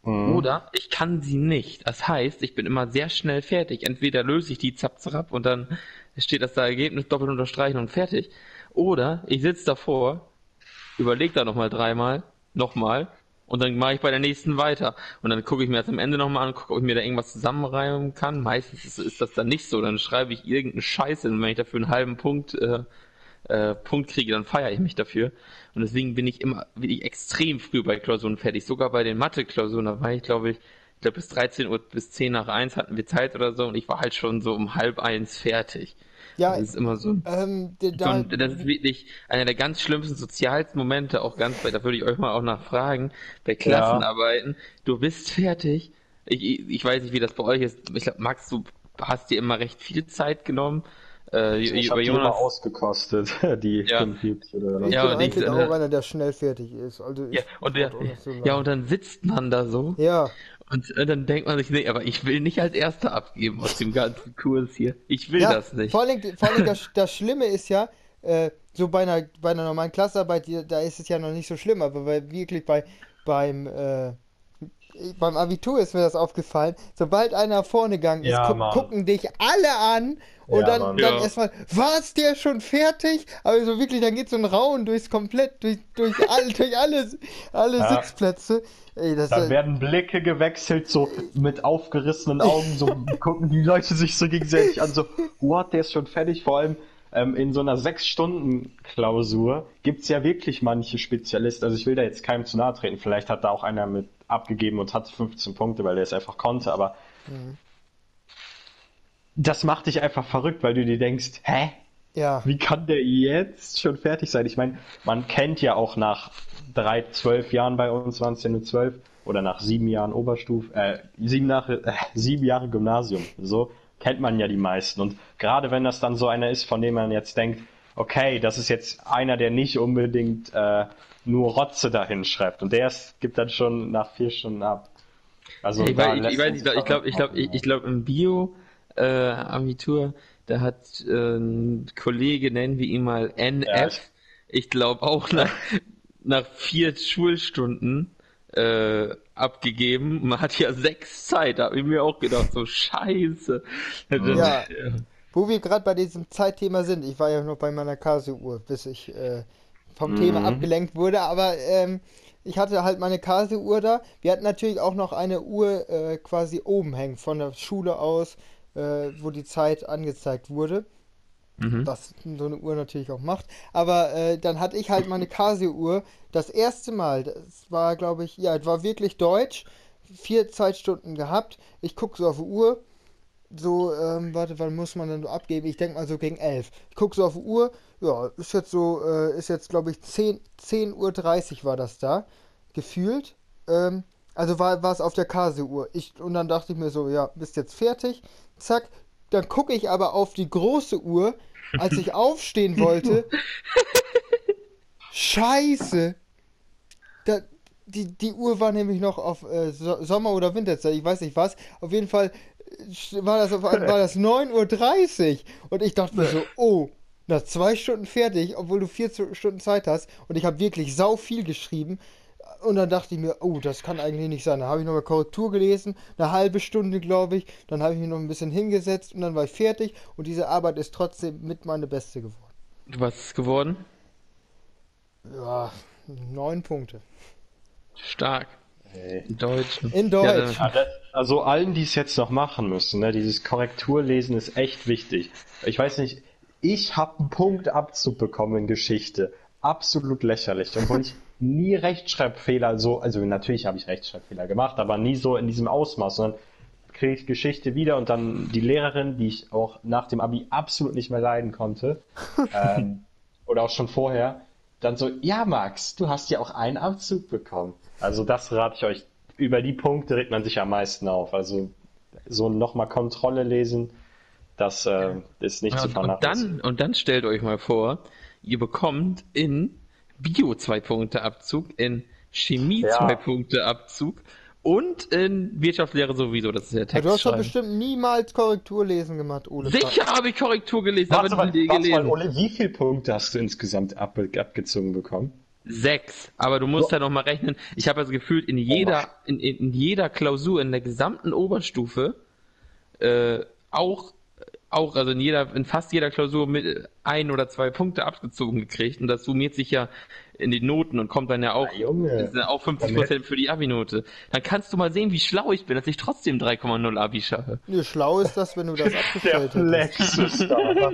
oder ich kann sie nicht. Das heißt, ich bin immer sehr schnell fertig. Entweder löse ich die zapp, zapp und dann steht das da Ergebnis doppelt unterstreichen und fertig. Oder ich sitze davor, überlege da nochmal dreimal, nochmal und dann mache ich bei der nächsten weiter. Und dann gucke ich mir das am Ende nochmal an, gucke, ob ich mir da irgendwas zusammenreimen kann. Meistens ist, ist das dann nicht so. Dann schreibe ich irgendeinen Scheiß hin und wenn ich dafür einen halben Punkt äh, äh, Punkt kriege, dann feiere ich mich dafür. Und deswegen bin ich immer wirklich extrem früh bei Klausuren fertig. Sogar bei den Mathe-Klausuren, da war ich, glaube ich, ich glaube bis dreizehn Uhr, bis zehn nach eins hatten wir Zeit oder so und ich war halt schon so um halb eins fertig. Ja, Das ist immer so. ähm, d- da, Und das ist wirklich einer der ganz schlimmsten sozialsten Momente, auch ganz bei, da würde ich euch mal auch nachfragen, bei Klassenarbeiten. Du bist fertig. Ich, ich, ich weiß nicht, wie das bei euch ist. Ich glaube, Max, du hast dir immer recht viel Zeit genommen. Äh, Ich bei habe die immer Jonas, ausgekostet, die Ja. fünfundvierzig oder was. ich ja, bin und ich- eigentlich äh, auch einer, der schnell fertig ist. Also ich ja, und, brauch der, auch nicht so ja, lange. und dann sitzt man da so Ja, und äh, dann denkt man sich, nee, aber ich will nicht als Erster abgeben aus dem ganzen Kurs hier. Ich will ja, das nicht. vor allem, vor allem das, das Schlimme ist ja, äh, so bei einer, bei einer normalen Klassenarbeit, die, da ist es ja noch nicht so schlimm, aber bei, wirklich bei, beim, äh, beim Abitur ist mir das aufgefallen, sobald einer vorne gegangen ist, Ja, gu Mann. gucken dich alle an und Ja, dann, Mann. dann Ja. erstmal, war's der schon fertig? Aber so wirklich, dann geht so ein Rauen durchs komplett, durch, durch, all, durch alle, alle Ja. Sitzplätze. Ey, das Dann ist, werden Blicke gewechselt, so mit aufgerissenen Augen, so gucken die Leute sich so gegenseitig an, so, what, der ist schon fertig. Vor allem ähm, in so einer sechs-Stunden-Klausur gibt's ja wirklich manche Spezialisten, also ich will da jetzt keinem zu nahe treten, vielleicht hat da auch einer mit abgegeben und hatte fünfzehn Punkte, weil der es einfach konnte, aber das macht dich einfach verrückt, weil du dir denkst, hä? ja. Wie kann der jetzt schon fertig sein? Ich meine, man kennt ja auch nach drei, zwölf Jahren bei uns, waren es ja nur zwölf, oder nach sieben Jahren Oberstufe, äh, sieben Jahre, äh, sieben Jahre Gymnasium, so kennt man ja die meisten. Und gerade wenn das dann so einer ist, von dem man jetzt denkt, okay, das ist jetzt einer, der nicht unbedingt äh, nur Rotze dahin schreibt. Und der ist, gibt dann schon nach vier Stunden ab. Also Ich da weiß, ich, lässt ich, man weiß, ich sich glaube, ich glaube, ich glaube, verrückt ich, ich glaube im Bio äh, Abitur, da hat äh, ein Kollege, nennen wir ihn mal N F, Ja, ich- ich glaube auch nach, nach vier Schulstunden äh, abgegeben. Man hat ja sechs Zeit, da habe ich mir auch gedacht, so scheiße. Ja. Wo wir gerade bei diesem Zeitthema sind, ich war ja noch bei meiner Casio-Uhr, bis ich äh, vom Thema abgelenkt wurde, aber ähm, ich hatte halt meine Casio-Uhr da. Wir hatten natürlich auch noch eine Uhr äh, quasi oben hängen, von der Schule aus, äh, wo die Zeit angezeigt wurde. Was so eine Uhr natürlich auch macht. Aber äh, dann hatte ich halt meine Casio-Uhr das erste Mal, das war glaube ich, ja, es war wirklich deutsch, vier Zeitstunden gehabt. Ich gucke so auf die Uhr, so, ähm, warte, wann muss man denn so abgeben? Ich denke mal so gegen elf. Ich gucke so auf die Uhr, ja, ist jetzt so, äh, ist jetzt glaube ich zehn, zehn Uhr dreißig war das da, gefühlt. Ähm, also war, war es auf der Casio-Uhr. Ich, und dann dachte ich mir so, ja, bist jetzt fertig. Zack, dann gucke ich aber auf die große Uhr, als ich aufstehen wollte. Scheiße! Da, die, die Uhr war nämlich noch auf äh, so Sommer- oder Winterzeit, ich weiß nicht was. Auf jeden Fall äh, war das, auf, war das neun Uhr dreißig und ich dachte mir so, oh, nach zwei Stunden fertig, obwohl du vier Zu- Stunden Zeit hast und ich habe wirklich sau viel geschrieben und dann dachte ich mir, oh, das kann eigentlich nicht sein. Dann habe ich nochmal Korrektur gelesen, eine halbe Stunde glaube ich, dann habe ich mich noch ein bisschen hingesetzt und dann war ich fertig und diese Arbeit ist trotzdem mit meine beste geworden. Was ist geworden? Ja, neun Punkte. Stark. Hey. In Deutschen. In Ja, Deutsch. dann, Ja, das- Also allen, die es jetzt noch machen müssen, ne, dieses Korrekturlesen ist echt wichtig. Ich weiß nicht, ich habe einen Punktabzug bekommen in Geschichte. Absolut lächerlich. Obwohl ich nie Rechtschreibfehler so, also natürlich habe ich Rechtschreibfehler gemacht, aber nie so in diesem Ausmaß, sondern kriege ich Geschichte wieder und dann die Lehrerin, die ich auch nach dem Abi absolut nicht mehr leiden konnte, ähm, oder auch schon vorher, dann so, ja Max, du hast ja auch einen Abzug bekommen. Also das rate ich euch. Über die Punkte regt man sich am meisten auf. Also so nochmal Kontrolle lesen, das äh, ist nicht ja, zu und, und vernachlässigen. dann, und dann stellt euch mal vor, ihr bekommt in Bio zwei Punkte Abzug, in Chemie zwei Ja, Punkte Abzug und in Wirtschaftslehre sowieso, das ist ja Ja, du hast doch Textschreiben. bestimmt niemals Korrekturlesen gemacht, Ole. Sicher habe ich Korrektur gelesen, aber warte mal, nie warte mal, gelesen. Ole, wie viele Punkte hast du insgesamt ab, abgezogen bekommen? Sechs. Aber du musst ja noch mal rechnen. Ich habe also gefühlt in Oh mein. jeder, in, in, in jeder Klausur in der gesamten Oberstufe äh, auch, auch, also in jeder, in fast jeder Klausur mit ein oder zwei Punkte abgezogen gekriegt. Und das summiert sich ja in den Noten und kommt dann ja auch, Na, Junge. ist dann auch fünfzig Dann Prozent für die Abi-Note. Dann kannst du mal sehen, wie schlau ich bin, dass ich trotzdem drei Komma null Abi schaffe. Nee, schlau ist das, wenn du das Der abgestellt hättest. Flex ist da.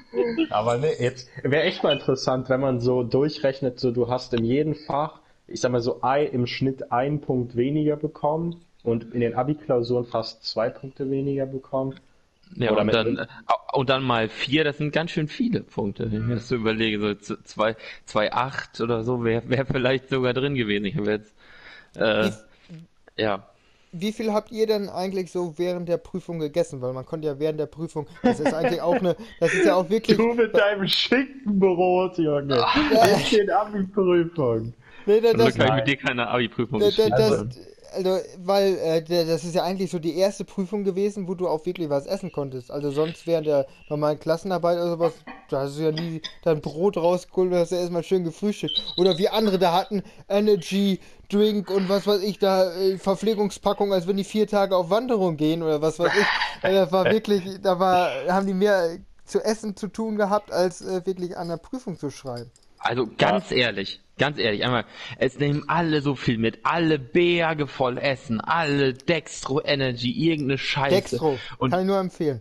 Aber ne, jetzt wäre echt mal interessant, wenn man so durchrechnet, so du hast in jedem Fach, ich sag mal so ein, im Schnitt einen Punkt weniger bekommen und in den Abi-Klausuren fast zwei Punkte weniger bekommen. Ja, Oder und mit dann, äh, und dann mal vier, das sind ganz schön viele Punkte. Wenn ich mir das so überlege, so z- zwei, zwei Komma acht oder so wäre wär vielleicht sogar drin gewesen. Ich habe jetzt, äh, Wie, ja. wie viel habt ihr denn eigentlich so während der Prüfung gegessen? Weil man konnte ja während der Prüfung, das ist eigentlich auch eine, das ist ja auch wirklich, Du mit deinem Schinkenbrot, Junge. ja, In den Abi-Prüfungen. nee, da- Zum Glück das, habe ich Nein. mit dir keine Abi-Prüfung da- da- geschrieben. das, Also, also, weil, äh, der- das ist ja eigentlich so die erste Prüfung gewesen, wo du auch wirklich was essen konntest. Also sonst während der normalen Klassenarbeit oder sowas, da hast du ja nie dein Brot rausgeholt und hast ja erstmal schön gefrühstückt. Oder wie andere da hatten, Energy, Drink und was weiß ich, da äh, Verpflegungspackung, als wenn die vier Tage auf Wanderung gehen oder was weiß ich. Also das war wirklich, da war, haben die mehr zu essen zu tun gehabt, als äh, wirklich an der Prüfung zu schreiben. Also ja, ganz ehrlich, ganz ehrlich, einmal, es nehmen alle so viel mit, alle Berge voll Essen, alle Dextro Energy, irgendeine Scheiße. Dextro, Und kann ich nur empfehlen.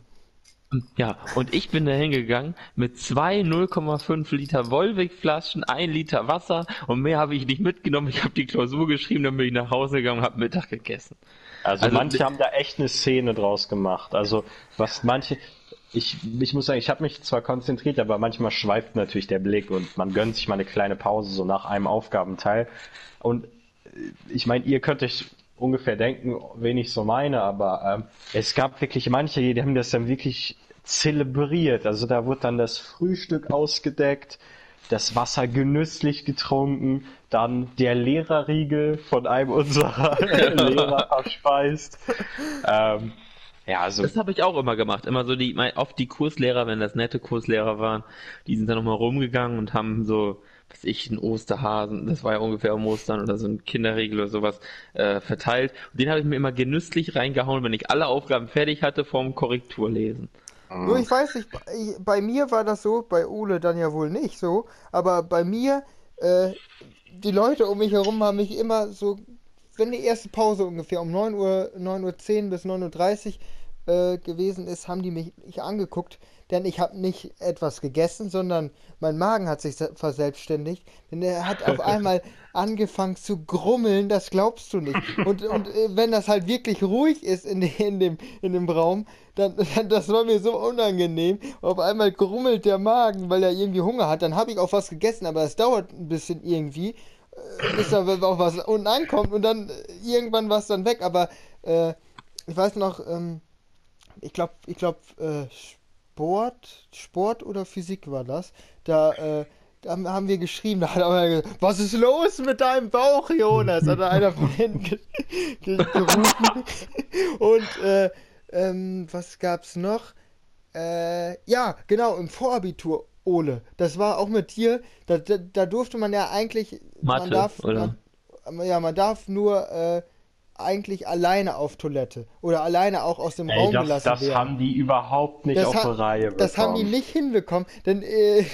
ja, und ich bin da hingegangen mit zwei null Komma fünf Liter Volvic-Flaschen, ein Liter Wasser und mehr habe ich nicht mitgenommen. Ich habe die Klausur geschrieben, dann bin ich nach Hause gegangen und habe Mittag gegessen. also Also, manche haben da echt eine Szene draus gemacht. Also was manche, ich, ich muss sagen, ich habe mich zwar konzentriert, aber manchmal schweift natürlich der Blick und man gönnt sich mal eine kleine Pause so nach einem Aufgabenteil. Und ich meine, ihr könnt euch ungefähr denken, wen ich so meine, aber ähm, es gab wirklich manche, die haben das dann wirklich zelebriert. Also da wurde dann das Frühstück ausgedeckt, das Wasser genüsslich getrunken, dann der Lehrerriegel von einem unserer Lehrer verspeist. Ähm, ja, also das habe ich auch immer gemacht. Immer so die, mein, oft die Kurslehrer, wenn das nette Kurslehrer waren, die sind dann nochmal rumgegangen und haben so, was ich, einen Osterhasen, das war ja ungefähr um Ostern oder so ein Kinderriegel oder sowas, äh, verteilt. Und den habe ich mir immer genüsslich reingehauen, wenn ich alle Aufgaben fertig hatte vorm Korrekturlesen. Nur ich weiß nicht, bei, bei mir war das so, bei Ole dann ja wohl nicht so, aber bei mir, äh, die Leute um mich herum haben mich immer so, wenn die erste Pause ungefähr um neun Uhr, neun Uhr zehn bis neun Uhr dreißig äh, gewesen ist, haben die mich nicht angeguckt, denn ich habe nicht etwas gegessen, sondern mein Magen hat sich se- verselbstständigt, denn er hat auf einmal angefangen zu grummeln, das glaubst du nicht. Und, und äh, wenn das halt wirklich ruhig ist in, de, in, dem, in dem Raum, dann, dann das war mir so unangenehm. Auf einmal grummelt der Magen, weil er irgendwie Hunger hat. Dann habe ich auch was gegessen, aber es dauert ein bisschen irgendwie, äh, bis da auch was unten ankommt und dann äh, irgendwann war es dann weg. Aber äh, ich weiß noch, ähm, ich glaube, ich glaube, äh, Sport, Sport oder Physik war das. Da, äh, da haben haben wir geschrieben, da hat einer gesagt, was ist los mit deinem Bauch, Jonas? Hat da einer von hinten ge ge gerufen. Und äh, ähm, was gab's noch? Äh, ja, genau, im Vorabitur, Ole. Das war auch mit dir. Da, da, da durfte man ja eigentlich, man Mathe, darf, oder? man, ja, man darf nur äh, eigentlich alleine auf Toilette oder alleine auch aus dem Ey, Raum das, gelassen das werden. haben die überhaupt nicht Das, auf ha die Reihe das haben die bekommen. nicht hinbekommen, denn äh,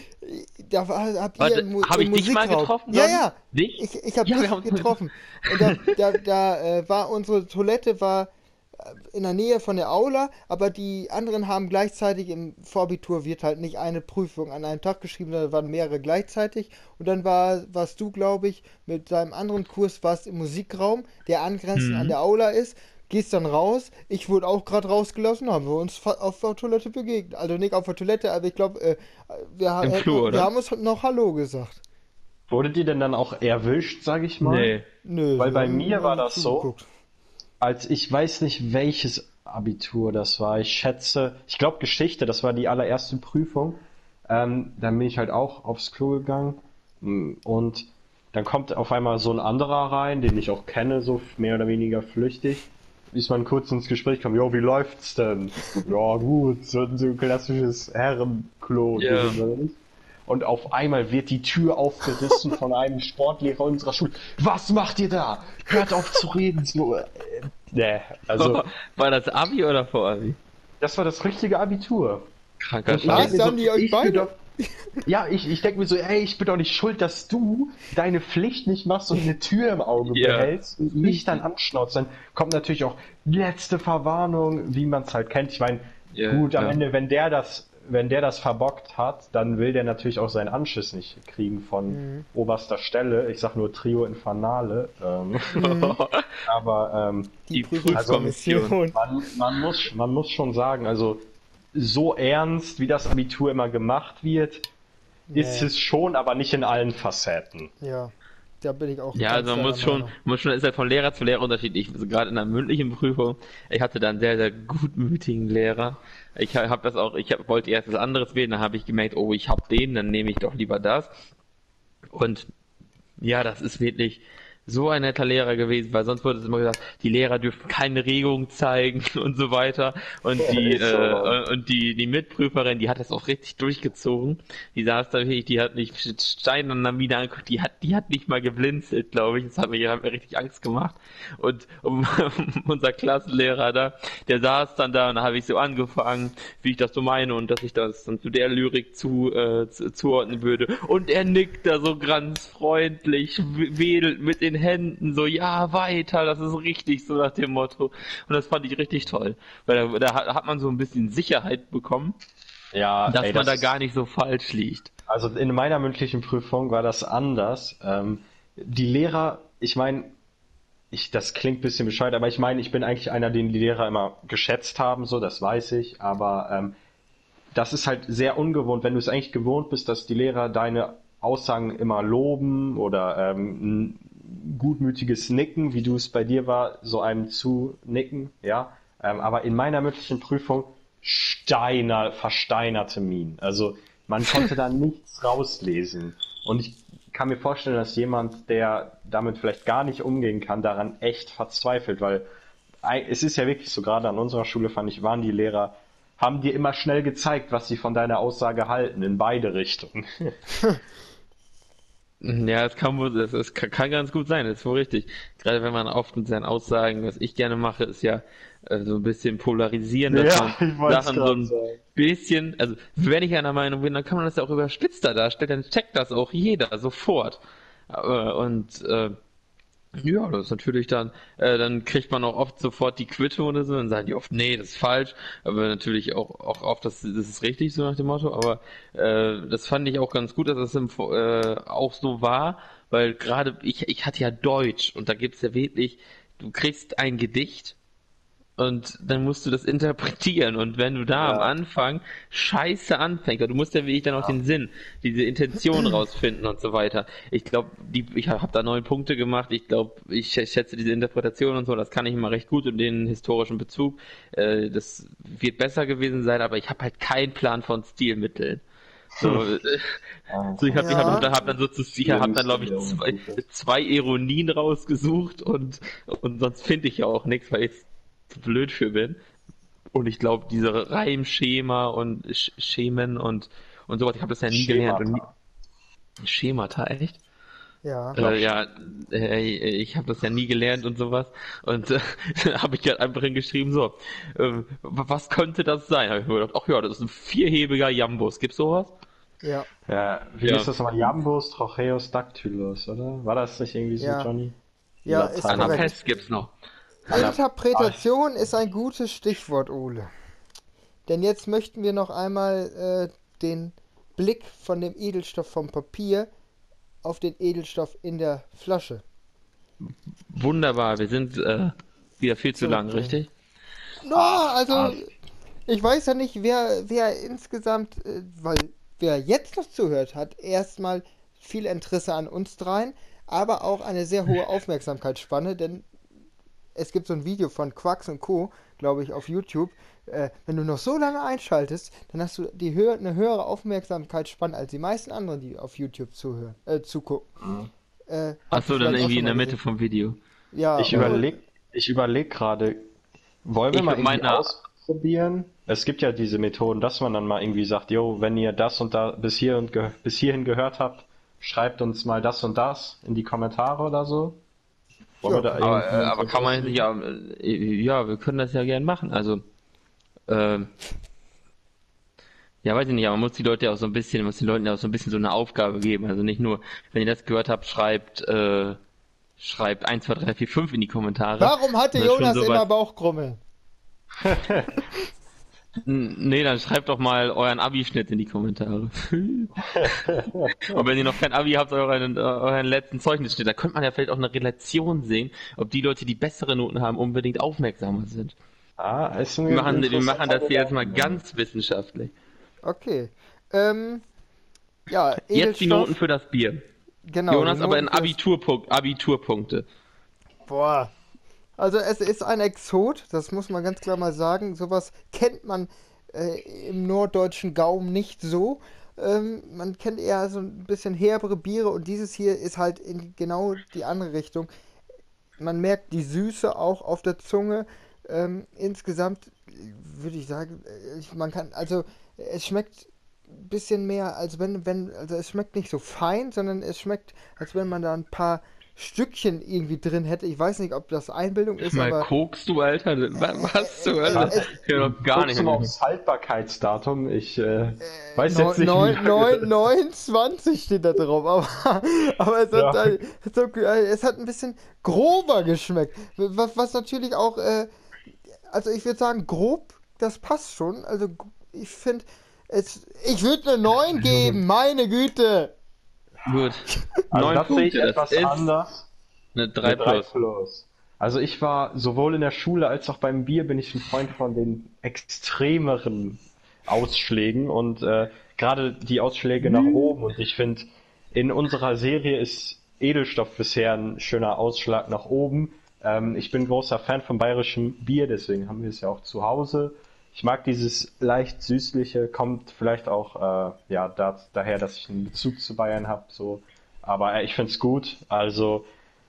da war- habt ihr Warte, im, Mu habe im ich dich mal Musikraum. getroffen, Ja, Don? ja, Dich? ich, ich habe Ja, wir dich haben uns getroffen. Und da, da, da äh, war unsere Toilette war äh, in der Nähe von der Aula, aber die anderen haben gleichzeitig im Vorabitur wird halt nicht eine Prüfung an einem Tag geschrieben, sondern waren mehrere gleichzeitig. Und dann war, warst du, glaube ich, mit deinem anderen Kurs warst im Musikraum, der angrenzend an Mhm. der Aula ist. Gehst dann raus. Ich wurde auch gerade rausgelassen, haben wir uns fa- auf der Toilette begegnet. Also nicht auf der Toilette, aber ich glaube, äh, wir, ha- Im Flur, hätten- wir oder? haben uns noch Hallo gesagt. Wurdet ihr denn dann auch erwischt, sag ich mal? Nee. Nö, Weil wir bei haben mir war nur das so, zugeguckt. als ich weiß nicht welches Abitur das war. Ich schätze, ich glaube Geschichte, das war die allererste Prüfung. Ähm, dann bin ich halt auch aufs Klo gegangen mm, und dann kommt auf einmal so ein anderer rein, den ich auch kenne, so mehr oder weniger flüchtig. Ist man kurz ins Gespräch kommen, jo, wie läuft's denn? Ja, gut, so ein so ein klassisches Herrenklo. Ja. Und auf einmal wird die Tür aufgerissen von einem Sportlehrer unserer Schule. Was macht ihr da? Hört auf zu reden. So, äh, nee, also War das Abi oder Vor-Abi? das war das richtige Abitur. Kranker Und ich Was? denk mir Scheiß. Haben die euch ich bin beide? doch, ja, ich, ich denke mir so, ey, ich bin doch nicht schuld, dass du deine Pflicht nicht machst und eine Tür im Auge Ja. behältst und mich dann anschnauzt. Dann kommt natürlich auch letzte Verwarnung, wie man es halt kennt. Ich meine, Ja, gut, am klar. Ende, wenn der das, wenn der das verbockt hat, dann will der natürlich auch seinen Anschiss nicht kriegen von Mhm. oberster Stelle. Ich sag nur Trio Infernale. Ähm, aber ähm, Die Die Prüfungskommission. man, man muss, man muss schon sagen, also so ernst, wie das Abitur immer gemacht wird, ist Nee. es schon, aber nicht in allen Facetten. Ja, da bin ich auch Ja, ganz also man deiner muss schon, Meinung. muss schon, ist halt von Lehrer zu Lehrer unterschiedlich. Also gerade in einer mündlichen Prüfung, ich hatte da einen sehr, sehr gutmütigen Lehrer. Ich habe das auch, ich hab, wollte erst was anderes wählen, dann habe ich gemerkt, oh, ich habe den, dann nehme ich doch lieber das. Und ja, das ist wirklich so ein netter Lehrer gewesen, weil sonst wurde es immer gesagt, die Lehrer dürfen keine Regung zeigen und so weiter. Und die Ist so. äh, und die die Mitprüferin, die hat das auch richtig durchgezogen. Die saß da wirklich, die hat nicht Stein an der Miene angeguckt, die hat die hat nicht mal geblinzelt, glaube ich. Das hat mir, hat mir richtig Angst gemacht. Und um, unser Klassenlehrer da, der saß dann da und da habe ich so angefangen, wie ich das so meine und dass ich das dann zu der Lyrik zu, äh, zu zuordnen würde. Und er nickt da so ganz freundlich, wedelt mit den Händen so, ja, weiter, das ist richtig, so nach dem Motto. Und das fand ich richtig toll, weil da, da hat hat man so ein bisschen Sicherheit bekommen, Ja, dass ey, man das da gar nicht so falsch liegt. Also in meiner mündlichen Prüfung war das anders. Ähm, die Lehrer, ich meine, ich, das klingt ein bisschen bescheuert, aber ich meine, ich bin eigentlich einer, den die Lehrer immer geschätzt haben, so, das weiß ich, aber ähm, das ist halt sehr ungewohnt, wenn du es eigentlich gewohnt bist, dass die Lehrer deine Aussagen immer loben oder ähm, ein gutmütiges Nicken, wie du es bei dir war, so einem zu nicken, ja. Ähm, aber in meiner mündlichen Prüfung Steiner, versteinerte Minen. Also man konnte da nichts rauslesen. Und ich kann mir vorstellen, dass jemand, der damit vielleicht gar nicht umgehen kann, daran echt verzweifelt, weil ei- es ist ja wirklich so, gerade an unserer Schule fand ich, waren die Lehrer, haben dir immer schnell gezeigt, was sie von deiner Aussage halten, in beide Richtungen. Ja, es kann wohl, das, das kann, kann ganz gut sein, das ist wohl richtig. Gerade wenn man oft mit seinen Aussagen, was ich gerne mache, ist ja äh, so ein bisschen polarisieren, dass Ja, man ich wollt's Sachen so grad ein sagen. bisschen, also wenn ich einer Meinung bin, dann kann man das ja auch überspitzter darstellen, dann checkt das auch jeder sofort. Aber, und äh, Ja, das ist natürlich dann, äh, dann kriegt man auch oft sofort die Quittung oder so, dann sagen die oft, nee, das ist falsch, aber natürlich auch, auch oft, das, das ist richtig, so nach dem Motto, aber äh, das fand ich auch ganz gut, dass das im, Vo- äh, auch so war, weil gerade ich, ich hatte ja Deutsch und da gibt's ja wirklich, du kriegst ein Gedicht und dann musst du das interpretieren. Und wenn du da am Ja, Anfang scheiße anfängst, du musst ja wirklich dann auch ja. den Sinn, diese Intention rausfinden und so weiter. Ich glaube, die, ich habe da neun Punkte gemacht. Ich glaube, ich schätze diese Interpretation und so, das kann ich immer recht gut und den historischen Bezug. Äh, das wird besser gewesen sein, aber ich habe halt keinen Plan von Stilmitteln. So, äh, Ja. so ich habe ich hab, Ja, hab dann so zu, ich habe dann glaube ich zwei, zwei Ironien rausgesucht und und sonst finde ich ja auch nichts, weil ich zu blöd für bin. Und ich glaube, diese Reimschema und Sch Schemen und und sowas, ich habe das ja nie gelernt und nie, Schemata. Schemata, echt? ja. Glaub Äh, schon. ja, äh, ich habe das ja nie gelernt und sowas. Und äh, habe ich halt einfach hingeschrieben, so, äh, was könnte das sein? Habe ich mir gedacht, ach ja, das ist ein vierhebiger Jambus. Gibt's sowas? Ja, Ja, wie Ja. ist das nochmal? Jambus Trocheus Dactylus, oder? War das nicht irgendwie so, ja, Johnny? ja, ist Latein. korrekt. Anapest gibt's noch. Anna- Interpretation ist ein gutes Stichwort, Ole. Denn jetzt möchten wir noch einmal äh, den Blick von dem Edelstoff vom Papier auf den Edelstoff in der Flasche. Wunderbar, wir sind äh, wieder viel zu lang, Zurückbringen. richtig? No, also ich weiß ja nicht, wer, wer insgesamt, äh, weil wer jetzt noch zuhört, hat erstmal viel Interesse an uns dreien, aber auch eine sehr hohe Aufmerksamkeitsspanne, denn es gibt so ein Video von Quax und Co., glaube ich, auf YouTube. Äh, wenn du noch so lange einschaltest, dann hast du die hö eine höhere Aufmerksamkeitsspanne als die meisten anderen, die auf YouTube zuhören, äh, zugucken. Äh, habt Achso, ihr dann vielleicht auch irgendwie schon in der mal Mitte gesehen? vom Video. Ja, Ich und- überleg, ich überleg gerade, wollen wir Ich mal mit irgendwie meiner- ausprobieren? Es gibt ja diese Methoden, dass man dann mal irgendwie sagt, jo, wenn ihr das und da bis hier und ge bis hierhin gehört habt, schreibt uns mal das und das in die Kommentare oder so. Wollen Ja, wir da Aber, irgendwie äh, aber so kann man auslegen? ja, äh, ja, wir können das ja gern machen. Also, ähm, ja, weiß ich nicht, aber man muss die Leute ja auch so ein bisschen, man muss den Leuten ja auch so ein bisschen so eine Aufgabe geben. Also nicht nur, wenn ihr das gehört habt, schreibt, äh, schreibt eins, zwei, drei, vier, fünf in die Kommentare. warum hatte Das ist schon Jonas sowas- immer Bauchkrummeln? N- Nee, dann schreibt doch mal euren Abi-Schnitt in die Kommentare. Und wenn ihr noch kein Abi habt, euren, euren letzten Zeugnisschnitt, da könnte man ja vielleicht auch eine Relation sehen, ob die Leute, die bessere Noten haben, unbedingt aufmerksamer sind. Ah, ist ein Wir machen, wir interessanter machen das hier jetzt mal Gedanke. ganz wissenschaftlich. Okay. Ähm, ja, Jetzt die Edelstoff. Noten für das Bier. Genau, Jonas, die aber in Noten fürs- Abiturpunkt, Abiturpunkte. Boah. Also es ist ein Exot, das muss man ganz klar mal sagen. Sowas kennt man äh, im norddeutschen Gaumen nicht so. Ähm, man kennt eher so ein bisschen herbere Biere und dieses hier ist halt in genau die andere Richtung. Man merkt die Süße auch auf der Zunge. Ähm, insgesamt würde ich sagen, äh, ich, man kann, also es schmeckt ein bisschen mehr, als wenn, wenn, also es schmeckt nicht so fein, sondern es schmeckt, als wenn man da ein paar Stückchen irgendwie drin hätte. Ich weiß nicht, ob das Einbildung ist, Mal aber kokst du, Alter? Was, was zur Hölle? äh, Ich höre doch gar Guckst nicht. du mal aufs Haltbarkeitsdatum? Ich äh, weiß neun- jetzt nicht, neun- wie neun- lange das- neunundzwanzig steht da drauf, aber, aber es, hat, Ja. äh, so, äh, es hat ein bisschen grober geschmeckt. Was, was natürlich auch, äh, also ich würde sagen, grob, das passt schon. Also ich finde, es, ich würde eine neun geben, meine Güte. Gut. Also Neun das sehe ich Punkte, etwas das ist anders. eine drei Eine drei plus. plus. Also ich war sowohl in der Schule als auch beim Bier bin ich ein Freund von den extremeren Ausschlägen und äh, gerade die Ausschläge nach oben. Und ich finde, in unserer Serie ist Edelstoff bisher ein schöner Ausschlag nach oben. Ähm, ich bin großer Fan von bayerischem Bier, deswegen haben wir es ja auch zu Hause. Ich mag dieses leicht süßliche, kommt vielleicht auch äh, ja da, daher, dass ich einen Bezug zu Bayern habe, so. Aber äh, ich finde es gut. Also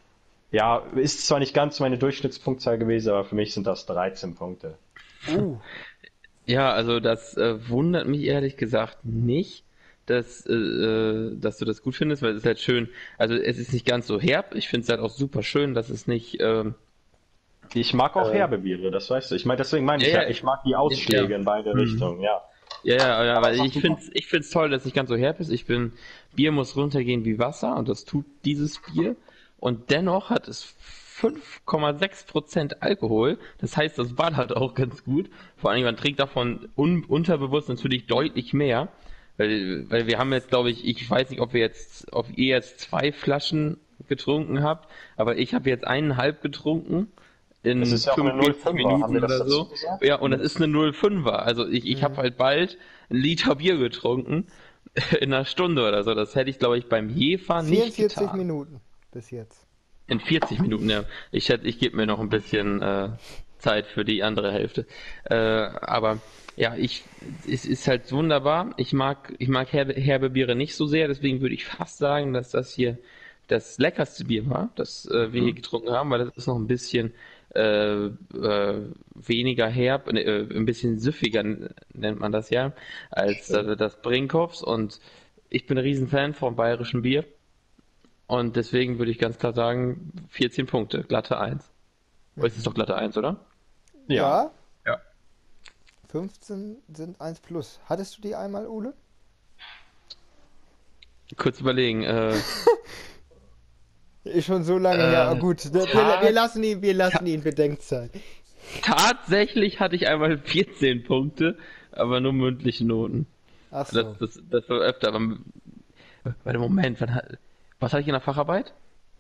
ja, ist zwar nicht ganz meine Durchschnittspunktzahl gewesen, aber für mich sind das dreizehn Punkte. Uh, Ja, also das äh, wundert mich ehrlich gesagt nicht, dass, äh, äh, dass du das gut findest, weil es ist halt schön, also es ist nicht ganz so herb, ich finde es halt auch super schön, dass es nicht, ähm, Ich mag auch Äh, herbe Biere, das weißt du. Ich meine, deswegen meine ich Ja, ja, ja. ich mag die Ausschläge Ja. in beide Mhm. Richtungen, ja. ja, ja, ja, Aber weil was ich du finde es ich find's toll, dass es nicht ganz so herb ist, ich bin, Bier muss runtergehen wie Wasser und das tut dieses Bier und dennoch hat es fünf Komma sechs Prozent Alkohol. Das heißt, das ballert auch ganz gut. Vor allem, man trinkt davon un unterbewusst natürlich deutlich mehr. Weil, weil wir haben jetzt, glaube ich, ich weiß nicht, ob wir jetzt, ob ihr jetzt zwei Flaschen getrunken habt, aber ich habe jetzt eineinhalb getrunken in Das ist ja auch eine fünfundvierzig null Komma fünfer, haben wir Minuten das oder so. dazu gesagt? Ja, und das ist eine null Komma fünfer. Also ich, ich habe halt bald einen Liter Bier getrunken in einer Stunde oder so. Das hätte ich, glaube ich, beim Jefer nicht vierundvierzig getan. Minuten bis jetzt. In vierzig Minuten, ja. Ich hätte, ich gebe mir noch ein bisschen äh, Zeit für die andere Hälfte. Äh, aber ja, ich, es ist halt wunderbar. Ich mag, ich mag herbe, herbe Biere nicht so sehr, deswegen würde ich fast sagen, dass das hier das leckerste Bier war, das äh, wir hier getrunken haben, weil das ist noch ein bisschen äh, äh, weniger herb, äh, ein bisschen süffiger n- nennt man das ja, als äh, das Brinkhoffs. Und ich bin ein Riesenfan vom bayerischen Bier. Und deswegen würde ich ganz klar sagen, vierzehn Punkte, glatte eins. Oder ist es doch glatte eins, oder? Ja, Ja. fünfzehn sind eins plus. Hattest du die einmal, Ole? Kurz überlegen. Äh, Ist schon so lange her. Äh, Gut, wir, Tat- wir lassen ihn, wir lassen ihn Bedenkzeit. tatsächlich hatte ich einmal vierzehn Punkte, aber nur mündliche Noten. Ach so. Das, das, das war öfter, aber warte, Moment, wann, hat- was hatte ich in der Facharbeit?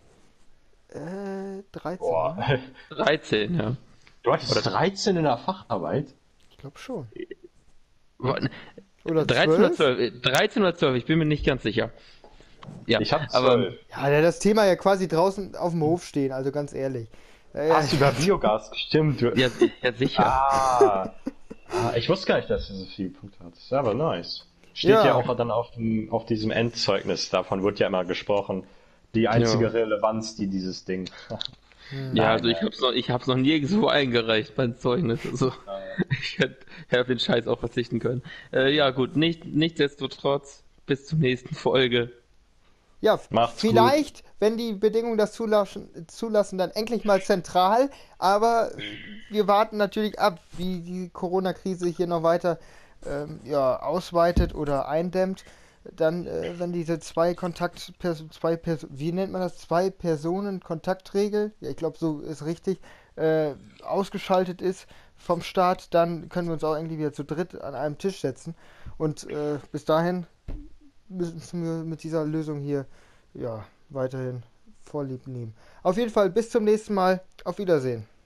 Äh, dreizehn. Boah. Ne? dreizehn, ja. Du hattest dreizehn in der Facharbeit? Ich glaube schon. Wa- Oder dreizehn oder zwölf? zwölf? dreizehn oder zwölf, ich bin mir nicht ganz sicher. Ja, Ich hatte aber zwölf. Ja, der hat das Thema ja quasi draußen auf dem Hof stehen, also ganz ehrlich. Äh, Hast du über Biogas gestimmt? Du... ja, ja sicher. Ah. ah. Ich wusste gar nicht, dass du so viele Punkte hattest. Aber nice. Steht ja, Ja. auch dann auf, dem, auf diesem Endzeugnis, davon wird ja immer gesprochen. Die einzige Ja. Relevanz, die dieses Ding. Ja, also ich hab's noch, ich hab's noch nirgendwo eingereicht beim Zeugnis. Also ich hätte hätte auf den Scheiß auch verzichten können. Äh, ja gut, nicht, nichtsdestotrotz, bis zur nächsten Folge. Ja, Macht's vielleicht, wenn die Bedingungen das zulassen, zulassen, dann endlich mal zentral, aber wir warten natürlich ab, wie die Corona-Krise hier noch weiter ähm, ja, ausweitet oder eindämmt. Dann, äh, wenn diese zwei Kontakt, zwei Pers wie nennt man das, zwei Personen Kontaktregel, ja, ich glaube, so ist richtig, äh, ausgeschaltet ist vom Staat, dann können wir uns auch irgendwie wieder zu dritt an einem Tisch setzen. Und äh, bis dahin müssen wir mit dieser Lösung hier ja weiterhin Vorlieb nehmen. Auf jeden Fall bis zum nächsten Mal. Auf Wiedersehen.